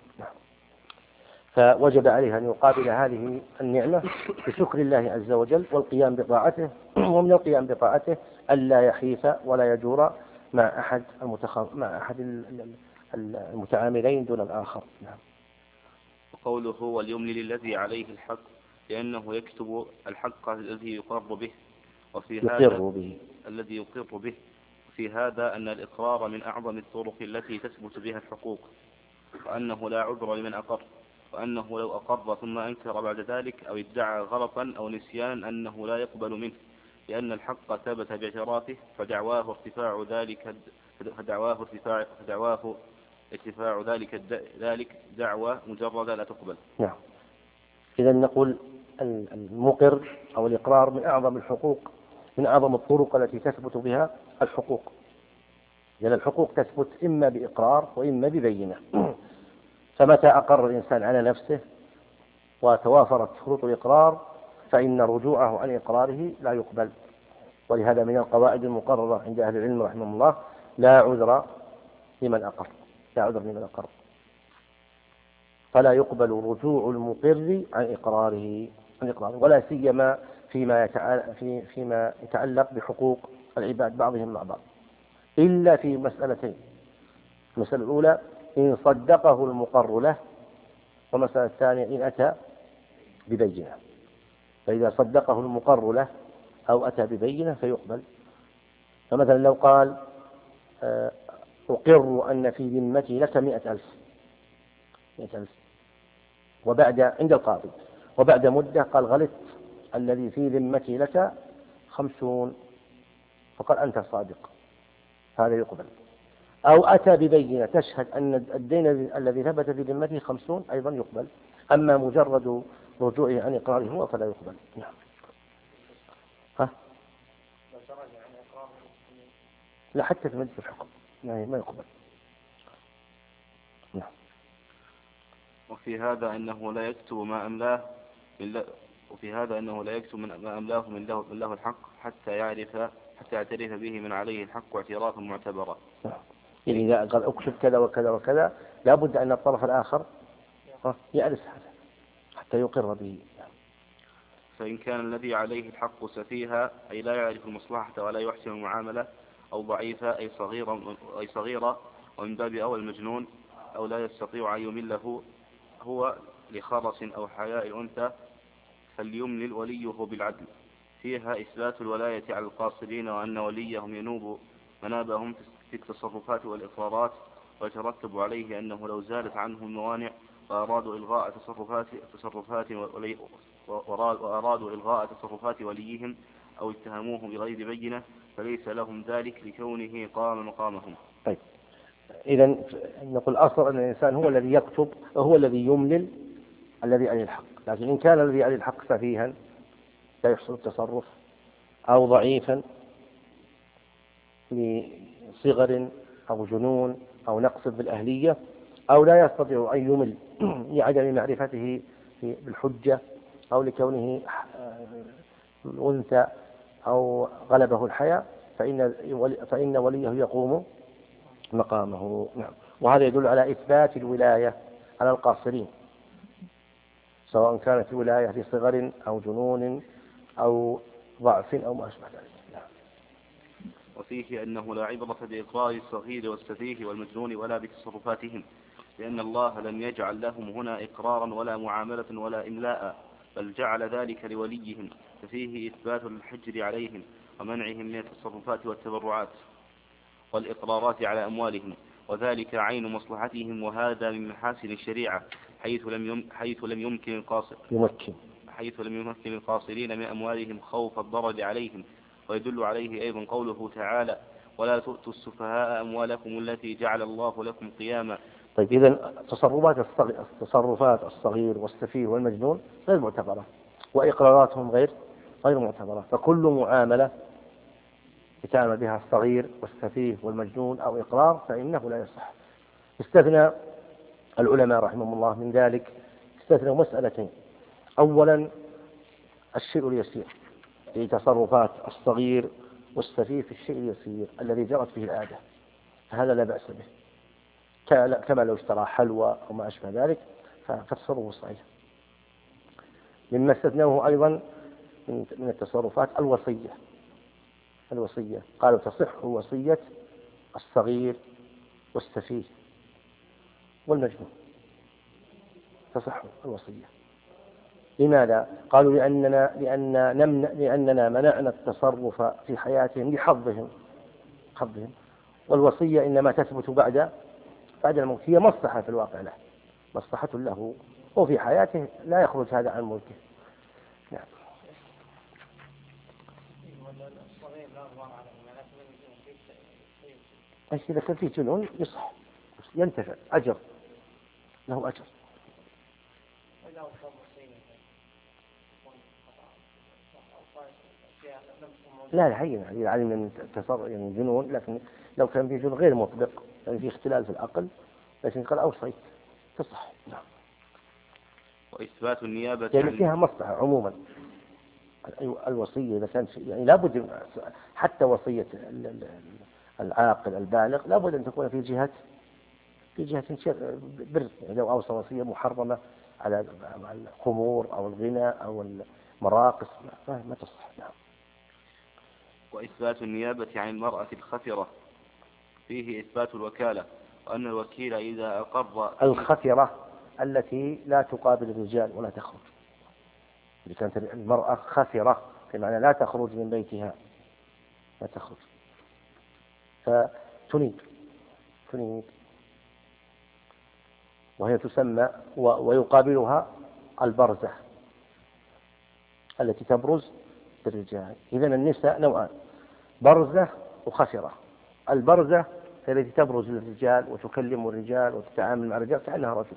فوجب عليه أن يقابل هذه النعمة بشكر الله عز وجل والقيام بطاعته، ومن القيام بطاعته ألا يحيف ولا يجور مع أحد المتخ... مع أحد المتعاملين دون الآخر. نعم. وقوله وليملل الذي عليه الحق لأنه يكتب الحق الذي يقر به، وفي هذا يقر به الذي يقر به وفي هذا أن الإقرار من أعظم الطرق التي تثبت بها الحقوق، وأنه لا عذر لمن أقر، وأنه لو أقر ثم أنكر بعد ذلك أو ادعى غلطا أو نسيانا أنه لا يقبل منه، لأن الحق ثبت باعترافه، فدعواه ارتفاع ذلك فدعواه ارتفاع فدعواه ارتفاع ذلك ذلك دعوى مجردة لا تقبل. نعم. إذا نقول المقر أو الإقرار من أعظم الحقوق، من أعظم الطرق التي تثبت بها الحقوق، لأن الحقوق تثبت إما بإقرار وإما ببينة. فمتى أقر الإنسان على نفسه وتوافرت شروط الإقرار فإن رجوعه عن إقراره لا يقبل. ولهذا من القواعد المقررة عند أهل العلم رحمه الله لا عذر لمن أقر، لا عذر لمن أقر، فلا يقبل رجوع المقر عن إقراره عن إقراره ولا سيما فيما يتعلق, في فيما يتعلق بحقوق العباد بعضهم مع بعض، إلا في مسألتين. المسألة الأولى إن صدقه المقر له، والمسألة الثانية إن أتى ببينة. فإذا صدقه المقر له أو أتى ببينة فيقبل. فمثلا لو قال أقر أن في ذمتي لك مئة ألف مئة ألف وبعد عند القاضي وبعد مدة قال غلطت الذي في ذمتي لك خمسون، فقال أنت صادق، هذا يقبل. أو أتى ببينة تشهد أن الدين الذي ثبت في ذمته خمسون أيضا يقبل. أما مجرد رجوعه عن إقراره هو فلا يقبل. نعم. ها؟ لا، حتى في مجلس الحكم يعني ما يقبل. نعم. وفي هذا أنه لا يكتب ما أملاه من وفي هذا أنه لا يكتب ما أملاه من له, من له الحق حتى يعرف حتى يعترف به من عليه الحق اعترافا معتبرا. يعني إذا قال أكتب كذا وكذا وكذا لابد أن الطرف الآخر يعرف هذا حتى يقر به. فإن كان الذي عليه الحق سفيها أي لا يعرف المصلحة ولا يحسن المعاملة، أو ضعيفة أي صغيرة أي صغيرة ومن باب أول المجنون، أو لا يستطيع أن يمله هو لخرس أو حياء الأنثى، فليملل وليه بالعدل. فيها إثبات الولاية على القاصرين، وأن وليهم ينوب منابهم في التصرفات والإقرارات، ويترتب عليه أنه لو زالت عنه الموانع وأرادوا إلغاء تصرفات تصرفات ولي وأرادوا إلغاء تصرفات وليهم أو اتهموه بغير بينة فليس لهم ذلك لكونه قام مقامهم. طيب، إذا نقول الأصل أن الإنسان هو الذي يكتب وهو الذي يملل الذي عليه الحق، لكن إن كان الذي عليه الحق سفيها لا يحصل التصرف أو ضعيفا لصغر أو جنون أو نقص بالأهلية أو لا يستطيع أن يمل لعدم معرفته بالحجة أو لكونه أنثى أو غلبه الحياء فإن فإن وليه يقوم مقامه. نعم. وهذا يدل على إثبات الولاية على القاصرين، سواء كانت الولاية لصغر أو جنون أو ضعف أو ما أشبه ذلك. نعم. وفيه أنه لا عبرة بإقرار الصغير والسفيه والمجنون ولا بتصرفاتهم، لأن الله لم يجعل لهم هنا إقرارا ولا معاملة ولا إملاء، بل جعل ذلك لوليهم، ففيه إثبات الحجر عليهم ومنعهم من التصرفات والتبرعات والإقرارات على أموالهم، وذلك عين مصلحتهم، وهذا من محاسن الشريعة حيث لم يم حيث لم يمكن القاصر يمكن حيث لم يمكن القاصرين من أموالهم خوف الضرر عليهم. ويدل عليه أيضا قوله تعالى: ولا تؤتوا السفهاء أموالكم التي جعل الله لكم قياما. طيب، إذن تصرفات الصغير, تصرفات الصغير والسفيه والمجنون غير معتبرة، وإقراراتهم غير غير معتبرة، فكل معاملة يتعامل بها الصغير والسفيه والمجنون أو إقرار فإنه لا يصح. استثنى العلماء رحمهم الله من ذلك، استثنوا مسألتين: أولا الشيء اليسير في تصرفات الصغير والسفيه في الشيء اليسير الذي جرت به العادة، فهذا لا بأس به، كما لو اشترى حلوى أو ما أشبه ذلك فتصرفه صحيح. مما استثنوه أيضا من التصرفات الوصية الوصية قالوا تصح وصية الصغير والسفيه والمجنون، تصح الوصية. لماذا؟ قالوا لأننا, لأن نمنع لأننا منعنا التصرف في حياتهم لحظهم حظهم والوصية إنما تثبت بعد بعد الموت، هي مصلحة في الواقع له، مصلحة له وفي حياته لا يخرج هذا عن ملكه. نعم. إذا كان فيه جنون يصح ينتفع أجر له أجر. لا لا هين يعني العلم من تصرف يعني جنون، لكن لو كان فيه جنون غير مطلق يعني فيه اختلال في العقل لكن قال أوصيت تصح. نعم. وإثبات النيابة يعني فيها مصلحة عموما. الوصية إذا كانت يعني لابد حتى وصية العاقل البالغ لابد أن تكون في جهة في جهة بر، يعني لو أوصى وصية محرمة على الخمور أو الغنى أو المراقص ما تصح. نعم. وإثبات النيابة عن المرأة الخفرة، فيه إثبات الوكالة، وأن الوكيل إذا أقر الخفرة التي لا تقابل الرجال ولا تخرج، إذا كانت المرأة خفرة بمعنى لا تخرج من بيتها لا تخرج فتنيب تنيب وهي تسمى ويقابلها البرزة التي تبرز للرجال. إذن النساء نوعان: برزة وخفرة. البرزة هي التي تبرز للرجال وتكلم الرجال وتتعامل مع الرجال كأنها رجل،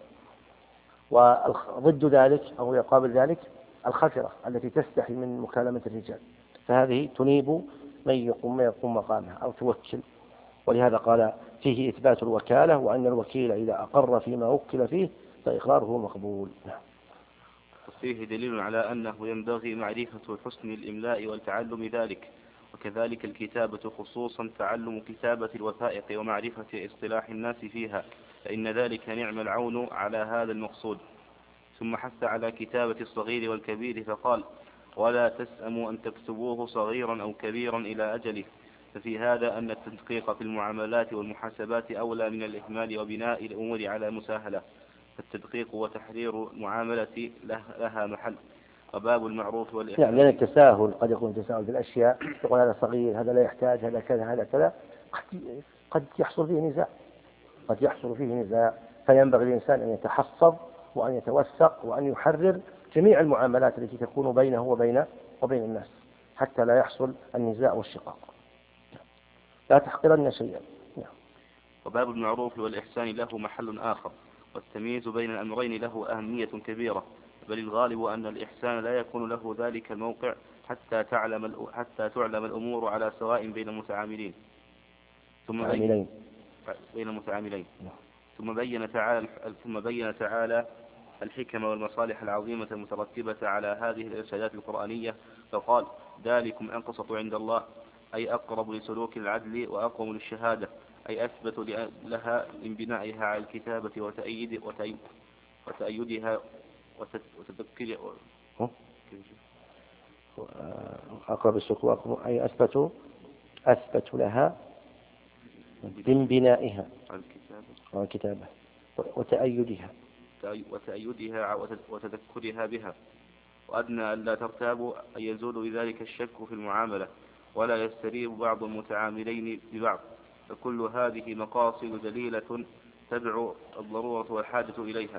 وضد ذلك أو يقابل ذلك الخفرة التي تستحي من مكالمة الرجال، فهذه تنيب من يقوم يقوم مقامها أو توكل. ولهذا قال فيه إثبات الوكالة، وأن الوكيل إذا أقر فيما وكل فيه فإقراره مقبول. وفيه دليل على أنه ينبغي معرفة حسن الإملاء والتعلم ذلك، وكذلك الكتابة خصوصا تعلم كتابة الوثائق ومعرفة اصطلاح الناس فيها، فإن ذلك نعم العون على هذا المقصود. ثم حث على كتابة الصغير والكبير فقال: ولا تسأموا أن تكتبوه صغيرا أو كبيرا إلى أجله. ففي هذا أن التدقيق في المعاملات والمحاسبات أولى من الإهمال وبناء الأمور على مساهلة، فالتدقيق وتحرير المعاملة لها محل، وباب المعروف والإحسان. يعني لأن التساهل قد يكون تساهل في الأشياء، يقول هذا صغير هذا لا يحتاج هذا كذا هذا كذا، قد يحصل فيه نزاع قد يحصل فيه نزاع فينبغي الإنسان أن يتحفظ وأن يتوثق وأن يحرر جميع المعاملات التي تكون بينه وبين وبين الناس حتى لا يحصل النزاع والشقاق. لا تحقرن شيئا. وباب المعروف والإحسان له محل آخر، والتمييز بين الأمرين له أهمية كبيرة، بل الغالب أن الإحسان لا يكون له ذلك الموقع حتى تعلم حتى تعلم الأمور على سواء بين المتعاملين. ثم بين بين المتعاملين ثم بين تعالى ثم بين تعالى الحكم والمصالح العظيمة المترتبة على هذه الإرشادات القرآنية، فقال: ذلكم أنقسط عند الله، أي أقرب لسلوك العدل وأقوم للشهادة، أي أثبت لها من بنائها على الكتابة وتأييد وتأييدها وتذكر أقرب السلوك أي أثبت أثبت لها من بنائها على الكتابة وتأييدها وتأييدها وتذكرها بها، وأدنى أن لا ترتابوا أن يزول بذلك الشك في المعاملة ولا يستريب بعض المتعاملين ببعض، فكل هذه مقاصد دليلة تدعو الضرورة والحاجة إليها.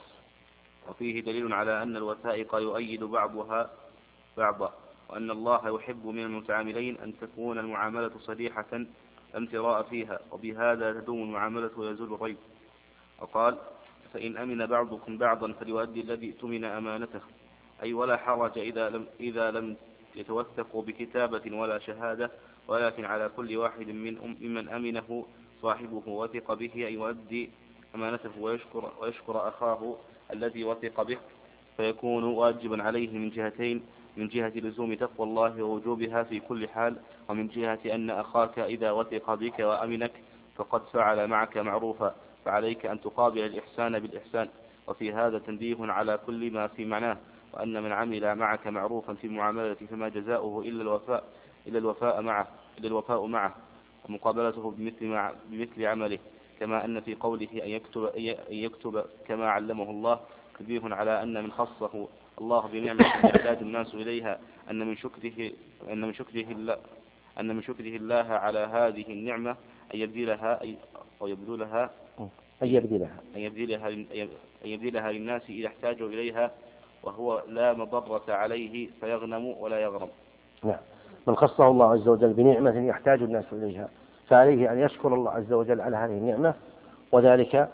وفيه دليل على أن الوثائق يؤيد بعضها بعضا، وأن الله يحب من المتعاملين أن تكون المعاملة صريحة لا امتراء فيها، وبهذا تدوم المعاملة ويزول الريب. وقال: فإن أمن بعضكم بعضا فليؤدي الذي اؤتمن أمانته، أي ولا حرج إذا لم, إذا لم يتوثقوا بكتابة ولا شهادة، ولكن على كل واحد من ممن أمنه صاحبه وثق به أن يؤدي أمانته ويشكر, ويشكر أخاه الذي وثق به، فيكون واجبا عليه من جهتين: من جهة لزوم تقوى الله ووجوبها في كل حال، ومن جهة أن أخاك إذا وثق بك وأمنك فقد فعل معك معروفا، فعليك أن تقابل الإحسان بالإحسان. وفي هذا تنبيه على كل ما في معناه، وأن من عمل معك معروفا في المعاملة فما جزاؤه إلا الوفاء إلا الوفاء معه إلا الوفاء معه ومقابلته بمثل, مع بمثل عمله، كما أن في قوله أن يكتب, أن يكتب كما علمه الله تنبيه على أن من خصه الله بنعمة يحتاج الناس إليها أن من شكره أن من شكره الله أن من شكره الله على هذه النعمة أن يبذلها أو يبذلها أن يبذلها أن يبذلها أن يبذلها للناس إذا احتاجوا إليها، وهو لا مضرة عليه فيغنم ولا يغرم. نعم. من خصه الله عز وجل بنعمة يحتاج الناس إليها فعليه أن يشكر الله عز وجل على هذه النعمة، وذلك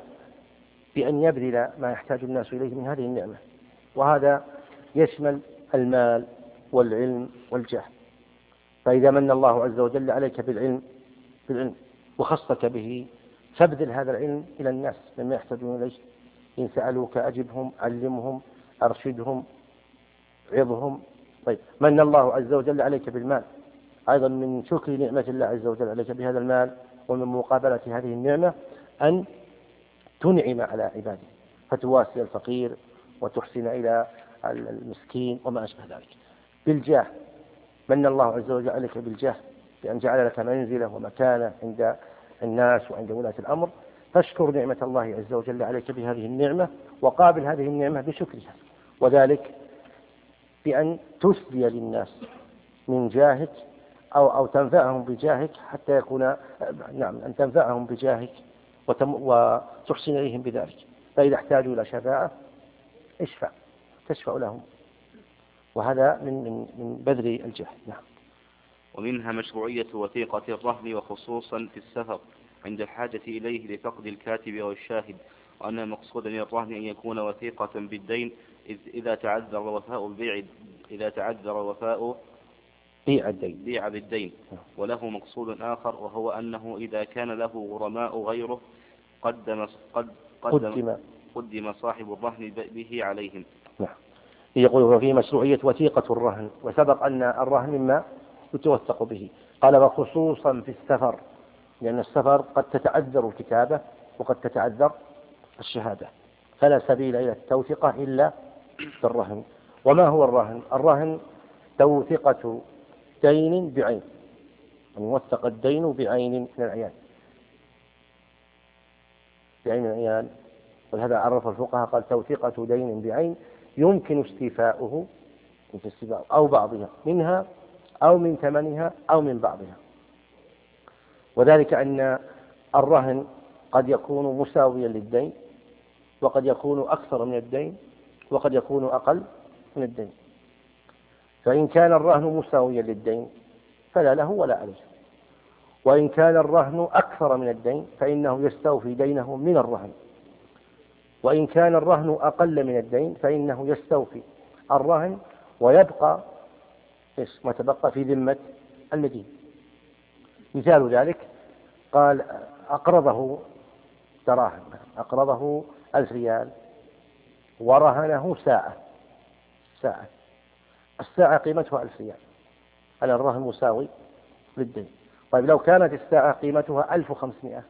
بأن يبذل ما يحتاج الناس إليه من هذه النعمة، وهذا يشمل المال والعلم والجاه. فإذا من الله عز وجل عليك بالعلم بالعلم وخصك به فابذل هذا العلم إلى الناس مما يحتاجون إليه. إن سألوك أجبهم، علمهم، أرشدهم، عظهم. طيب، من الله عز وجل عليك بالمال، أيضا من شكر نعمة الله عز وجل عليك بهذا المال ومن مقابلة هذه النعمة أن تنعم على عباده فتواسي الفقير وتحسن إلى المسكين وما أشبه ذلك. بالجاه، من الله عز وجل عليك بالجاه بأن جعل لك منزلة ومكانة عند الناس وعند ولاة الأمر، فاشكر نعمة الله عز وجل عليك بهذه النعمة وقابل هذه النعمة بشكرها، وذلك بأن تسدي للناس من جاهك أو أو تنفعهم بجاهك حتى يكون نعم أن تنفعهم بجاهك وتحسن إليهم بذلك. فإذا احتاجوا إلى شفاعة اشفع تشفع لهم، وهذا من من من بذل الجاه. نعم. ومنها مشروعية وثيقة الرهن، وخصوصا في السفر عند الحاجة إليه لفقد الكاتب أو الشاهد، وأن المقصود من الرهن أن يكون وثيقة بالدين إذا تعذر وفاء البيع إذا تعذر وفاء بيع الدين بيع بالدين. وله مقصود آخر، وهو أنه إذا كان له غرماء غيره قدم قد قدم, قدم صاحب الرهن به عليهم. نعم. يقول في مشروعية وثيقة الرهن، وسبق أن الرهن مما يتوثق به. قال وخصوصا في السفر، لأن السفر قد تتعذر الكتابة وقد تتعذر الشهادة، فلا سبيل إلى التوثقة إلا بالرهن. وما هو الرهن؟ الرهن توثقة دين بعين، أن يوثق الدين بعين من العيان بعين من العيان ولهذا عرف الفقهاء قال توثقة دين بعين يمكن استيفاؤه أو بعضها منها أو من ثمنها أو من بعضها. وذلك أن الرهن قد يكون مساويا للدين وقد يكون أكثر من الدين وقد يكون أقل من الدين. فإن كان الرهن مساويا للدين فلا له ولا عليه، وإن كان الرهن أكثر من الدين فإنه يستوفي دينه من الرهن، وإن كان الرهن أقل من الدين فإنه يستوفي الرهن ويبقى ما تبقى في ذمة المدين. مثال ذلك قال أقرضه دراهم، أقرضه ألف ريال ورهنه ساعة ساعة الساعة قيمتها ألف ريال، على الرهن مساوي للدين. طيب لو كانت الساعة قيمتها ألف وخمسمائة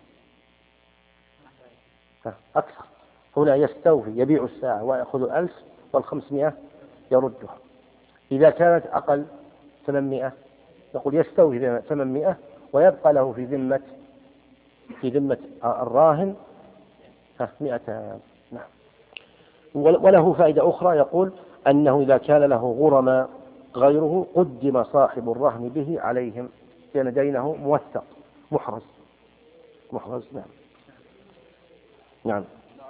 أكثر، هنا يستوفي يبيع الساعة ويأخذ الألف والخمسمائة يردها. إذا كانت أقل ثمانمائة نقول يستوفي ثمانمائة ويبقى له في ذمة في ذمة الراهن مئتان. نعم. وله فائدة أخرى، يقول أنه إذا كان له غرماء غيره قدم صاحب الرهن به عليهم، لأن دينه موثق محرز محرز. نعم. نعم.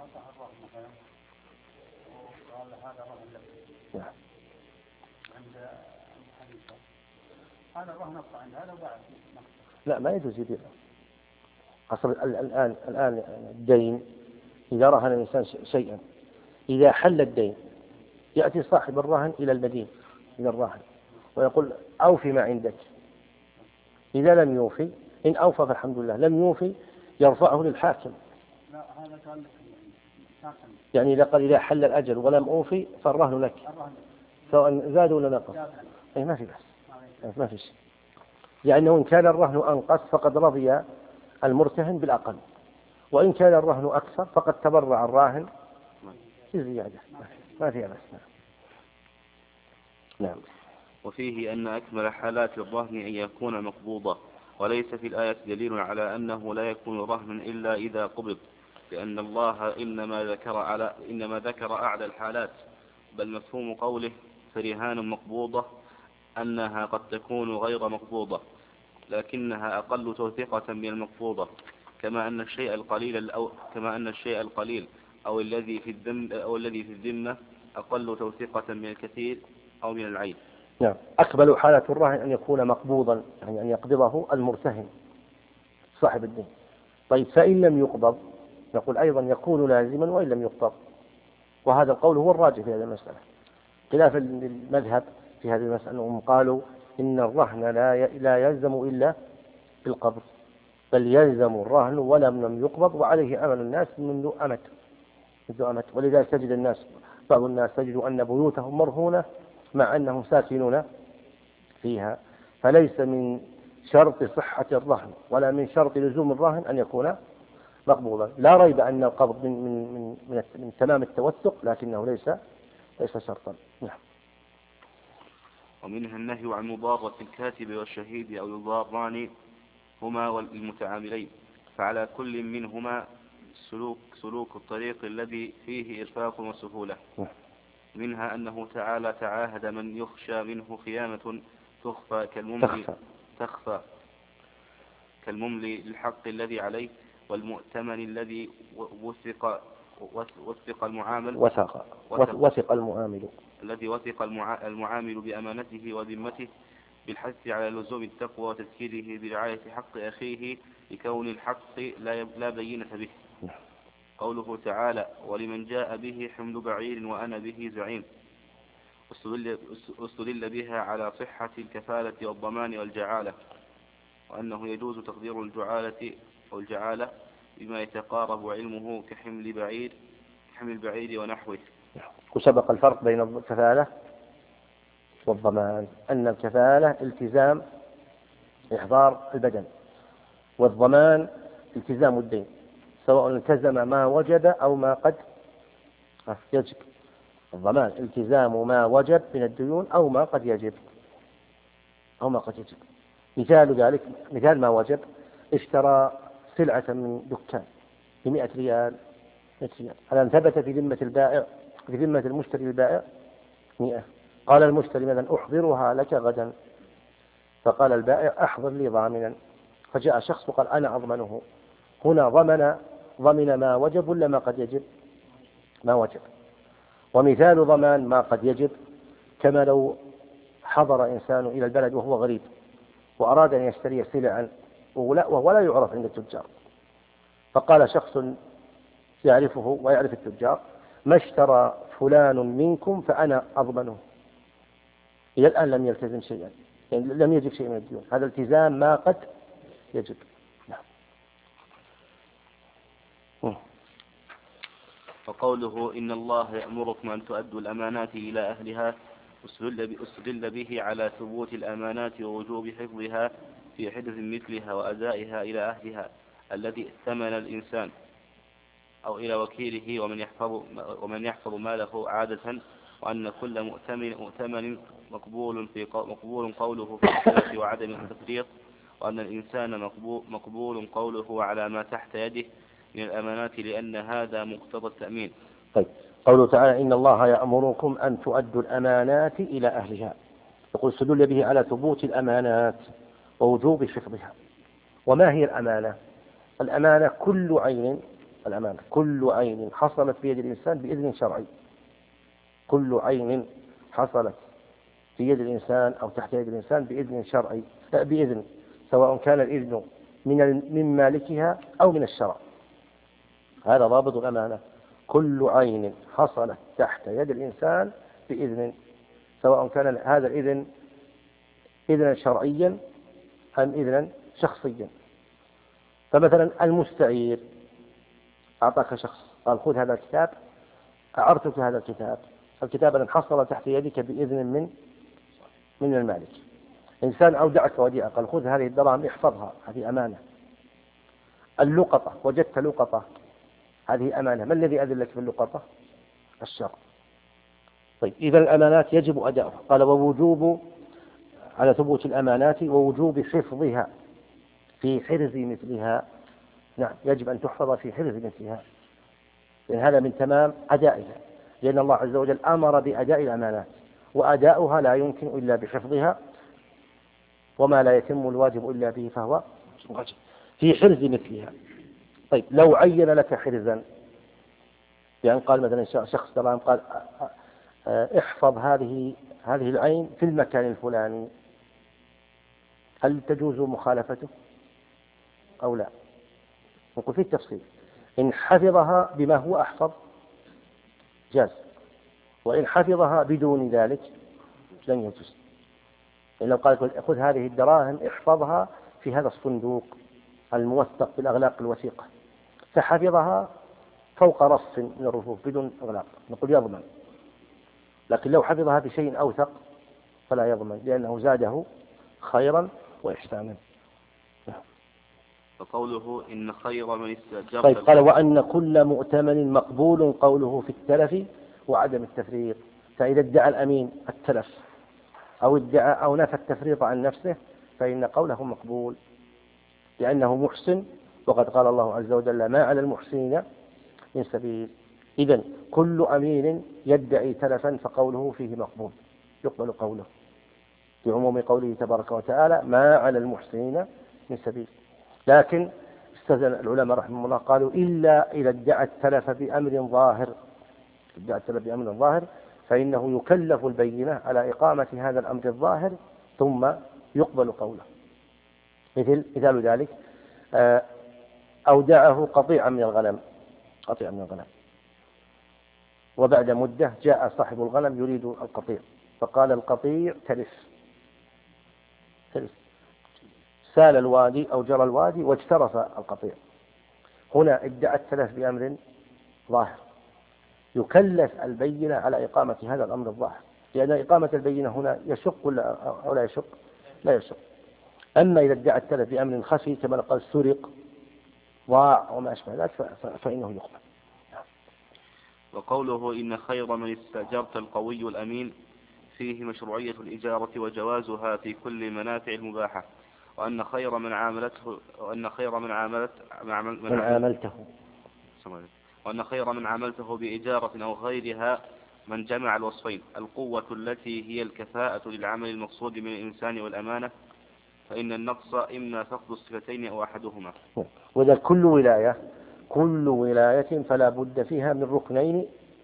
نعم. لا ما يجوز يبيع. أصل الآن الآن الدين إذا رهن الإنسان شيئا، إذا حل الدين يأتي صاحب الرهن إلى المدين إلى الراهن ويقول أوفي ما عندك. إذا لم يوفي، إن أوفى فالحمد لله، لم يوفي يرفعه للحاكم. يعني إذا قال إذا حل الأجل ولم أوفي فالرهن لك سواء زاد ولا نقص. أي ما في بس ما في شيء، لأنه إن كان الرهن أنقص فقد رضي المرتهن بالأقل، وإن كان الرهن أكثر فقد تبرع الراهن بزيادة، ما فيها بس. نعم. وفيه أن أكمل حالات الرهن أن يكون مقبوضة، وليس في الآية دليل على أنه لا يكون رهنا إلا إذا قبض، لأن الله إنما ذكر على إنما ذكر أعلى الحالات، بل مفهوم قوله فرهان مقبوضة أنها قد تكون غير مقبوضة لكنها أقل توثيقة من المقبوضة، كما أن الشيء القليل أو كما أن الشيء القليل أو الذي في الذم أو الذي في الذمة أقل توثيقة من الكثير أو من العين. نعم. أقبل حالة الرهن أن يكون مقبوضا، يعني أن يقبضه المرتهن صاحب الدين. طيب فإن لم يقبض نقول أيضا يكون لازما وإن لم يقبض، وهذا القول هو الراجح في هذه المسألة، خلاف المذهب في هذه المسألة. أنهم قالوا إن الرهن لا لا يلزم إلا بالقبض، بل يلزم الرهن ولم لم يقبض، وعليه عمل الناس منذ أمد منذ أمد ولذلك تجد الناس بعض الناس تجد أن بيوتهم مرهونة مع أنهم ساكنون فيها، فليس من شرط صحة الرهن ولا من شرط لزوم الرهن أن يكون مقبوضا. لا ريب أن القبض من من من, من, من تمام التوثق، لكنه ليس ليس شرطا. نعم. ومنها النهي عن مضارة الكاتب والشهيد أو يضاران هما والمتعاملين، فعلى كل منهما سلوك سلوك الطريق الذي فيه إرفاق وسهولة. منها أنه تعالى تعاهد من يخشى منه خيانة تخفى كالمملي تخفى كالمملي للحق الذي عليه، والمؤتمن الذي وثق وثق المعامل وثق وثق المعامل الذي وثق المعامل بأمانته وذمته، بالحث على لزوم التقوى وتذكيره برعاية حق أخيه لكون الحق لا بينة به. قوله تعالى ولمن جاء به حمل بعير وأنا به زعيم، واستدل بها على صحة الكفالة والضمان والجعالة، وأنه يجوز تقدير الجعالة أو الجعالة بما يتقارب علمه كحمل بعير كحمل البعير ونحوه. وسبق الفرق بين الكفالة والضمان، أن الكفالة التزام إحضار البدن، والضمان التزام الدين، سواء التزم ما وجب أو ما قد يجب. الضمان التزام ما وجب من الديون أو ما قد يجب أو ما قد يجب. مثال ذلك مثال ما وجب: اشترى سلعة من دكان بمئة ريال مئة ريال، هل ثبت في ذمة البائع في ذمة المشتري البائع مئة؟ قال المشتري مثلا أحضرها لك غدا، فقال البائع أحضر لي ضامنا، فجاء شخص وقال أنا أضمنه. هنا ضمن ضمن ما وجب ولا ما قد يجب؟ ما وجب. ومثال ضمان ما قد يجب، كما لو حضر إنسان إلى البلد وهو غريب وأراد أن يشتري سلعا وهو لا يعرف عند التجار، فقال شخص يعرفه ويعرف التجار: ما اشترى فلان منكم فأنا أضمنه. إلى الآن لم يلتزم شيئا، يعني لم يجب شيء من الديون، هذا التزام ما قد يجب. نعم. وقوله إن الله يأمركم أن تؤدوا الأمانات إلى أهلها استدل به على ثبوت الأمانات ووجوب حفظها في حدث مثلها وأدائها إلى أهلها الذي ائتمن الإنسان أو إلى وكيله ومن يحفظ, ومن يحفظ ماله عادة، وأن كل مؤتمن, مؤتمن مقبول, في مقبول قوله في السلف وعدم التفريط، وأن الإنسان مقبول, مقبول قوله على ما تحت يده من الأمانات لأن هذا مقتضى التأمين. طيب، قوله تعالى إن الله يأمركم أن تؤدوا الأمانات إلى أهلها، يقول استدل به على ثبوت الأمانات ووجوب حفظها. وما هي الأمانة؟ الأمانة كل عين الأمانة كل عين حصلت في يد الإنسان بإذن شرعي، كل عين حصلت في يد الإنسان أو تحت يد الإنسان بإذن شرعي، لا بإذن، سواء كان الإذن من من مالكها أو من الشرع. هذا ضابط الأمانة، كل عين حصلت تحت يد الإنسان بإذن، سواء كان هذا الإذن إذنا شرعيا أم إذنا شخصيا. فمثلا المستعير أعطاك شخص قال خذ هذا الكتاب، أعرتك هذا الكتاب، الكتاب الذي حصل تحت يدك بإذن من من المالك. إنسان أودعك وديعة قال خذ هذه الدراهم احفظها، هذه أمانة. اللقطة، وجدت لقطة، هذه أمانة. ما الذي أذن لك في اللقطة؟ الشرع. طيب، إذا الأمانات يجب أداؤها. قال ووجوب على ثبوت الأمانات ووجوب حفظها في حرز مثلها. نعم، يجب أن تحفظ في حرز مثلها، لأن هذا من تمام أدائها، لأن الله عز وجل أمر بأداء الأمانات، وأداؤها لا يمكن إلا بحفظها، وما لا يتم الواجب إلا به فهو واجب في حرز مثلها. طيب، لو عين لك حرزا، يعني قال مثلا شخص تمام قال احفظ هذه هذه العين في المكان الفلاني، هل تجوز مخالفته أو لا؟ نقول في التفصيل. إن حفظها بما هو أحفظ جاز، وإن حفظها بدون ذلك لن يجوز. لو قال خذ هذه الدراهم احفظها في هذا الصندوق الموثق بالأغلاق الوثيقة، فحفظها فوق رف من الرفوف بدون أغلاق، نقول يضمن. لكن لو حفظها بشيء أوثق فلا يضمن، لأنه زاده خيرا وإحسانا. فقوله إن خير من استأجرت. طيب، قال وأن كل مؤتمن مقبول قوله في التلف وعدم التفريط. فإذا ادعى الأمين التلف أو ادعى أو نفى التفريط عن نفسه فإن قوله مقبول، لأنه محسن، وقد قال الله عز وجل ما على المحسنين من سبيل. إذن كل أمين يدعي تلفا فقوله فيه مقبول، يقبل قوله بعموم قوله تبارك وتعالى ما على المحسنين من سبيل. لكن استثنى العلماء رحمه الله قالوا إلا إذا ادعى التلف بأمر ظاهر، ادعى التلف بأمر ظاهر فإنه يكلف البينة على إقامة هذا الأمر الظاهر ثم يقبل قوله. مثل مثال ذلك أودعه قطيعا من الغنم، قطيعا من الغنم، وبعد مدة جاء صاحب الغنم يريد القطيع، فقال القطيع تلف تلف سال الوادي أو جرى الوادي واجترف القطيع. هنا ادعى التلف بأمر ظاهر، يكلف البينة على إقامة هذا الأمر الظاهر، لأن إقامة البينة هنا يشق أو لا يشق؟ لا يشق. أما إذا ادعى التلف بأمر خفي كما قال سرق ضاع وما أشبه ذلك فإنه يقبل. وقوله إن خير من استأجرت القوي الأمين فيه مشروعية الإجارة وجوازها في كل منافع المباحة، وأن خير من عاملته وأن خير من عاملت من, من عاملته وأن خير من عاملته بإجارة أو غيرها من جمع الوصفين، القوة التي هي الكفاءة للعمل المقصود من الإنسان والأمانة، فإن النقص إما فقد الصفتين أو أحدهما. وإذا كل ولاية كل ولاية فلا بد فيها من ركنين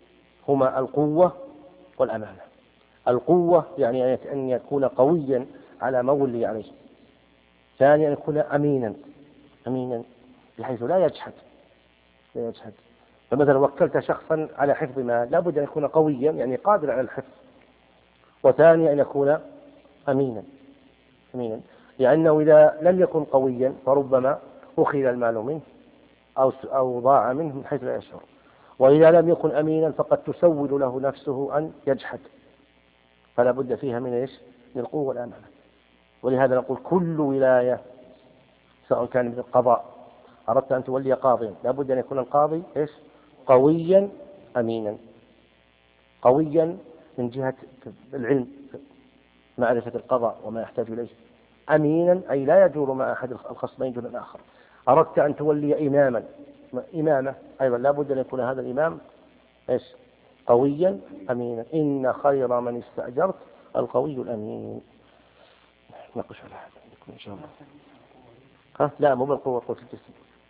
هما القوة والأمانة. القوة يعني أن يكون قويا على ما ولي عليه. ثانيا أن يكون أمينا أمينا بحيث لا يجحد لا يجحد فمثلا وكلت شخصا على حفظ ما لا بد أن يكون قويا يعني قادر على الحفظ. وثانيا أن يكون أمينا أمينا لأنه إذا لم يكن قويا فربما أخذ المال منه أو أو ضاع منه من حيث لا يشعر. وإذا لم يكن أمينا فقد تسول له نفسه أن يجحد فلا بد فيها من إيش؟ من القوة والأمانة. ولهذا نقول كل ولاية سواء كان من القضاء أردت أن تولي قاضيا لا بد أن يكون القاضي إيش؟ قويا أمينا. قويا من جهة العلم معرفة القضاء وما يحتاج إليه. أمينا أي لا يجور مع أحد الخصمين دون الآخر. أردت أن تولي إماما إمامة أيضا لا بد أن يكون هذا الإمام إيش؟ قويا أمينا. إن خير من استأجرت القوي الأمين. نقش على هذا إن شاء الله. ها؟ لا مو بالقوة قوة الجسم.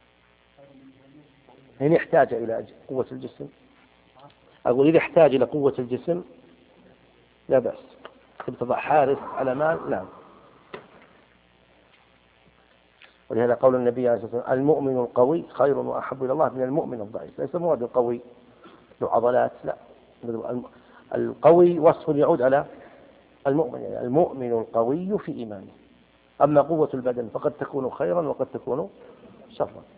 إن يحتاج إلى قوة الجسم أقول إذا احتاج إلى قوة الجسم لا بأس. تضع حارس على مال نعم. ولهذا قول النبي عليه الصلاة والسلام المؤمن القوي خير وأحب إلى الله من المؤمن الضعيف. ليس مراد القوي له عضلات لا. القوي وصف يعود على المؤمن يعني المؤمن القوي في إيمانه. أما قوة البدن فقد تكون خيرا وقد تكون شرا.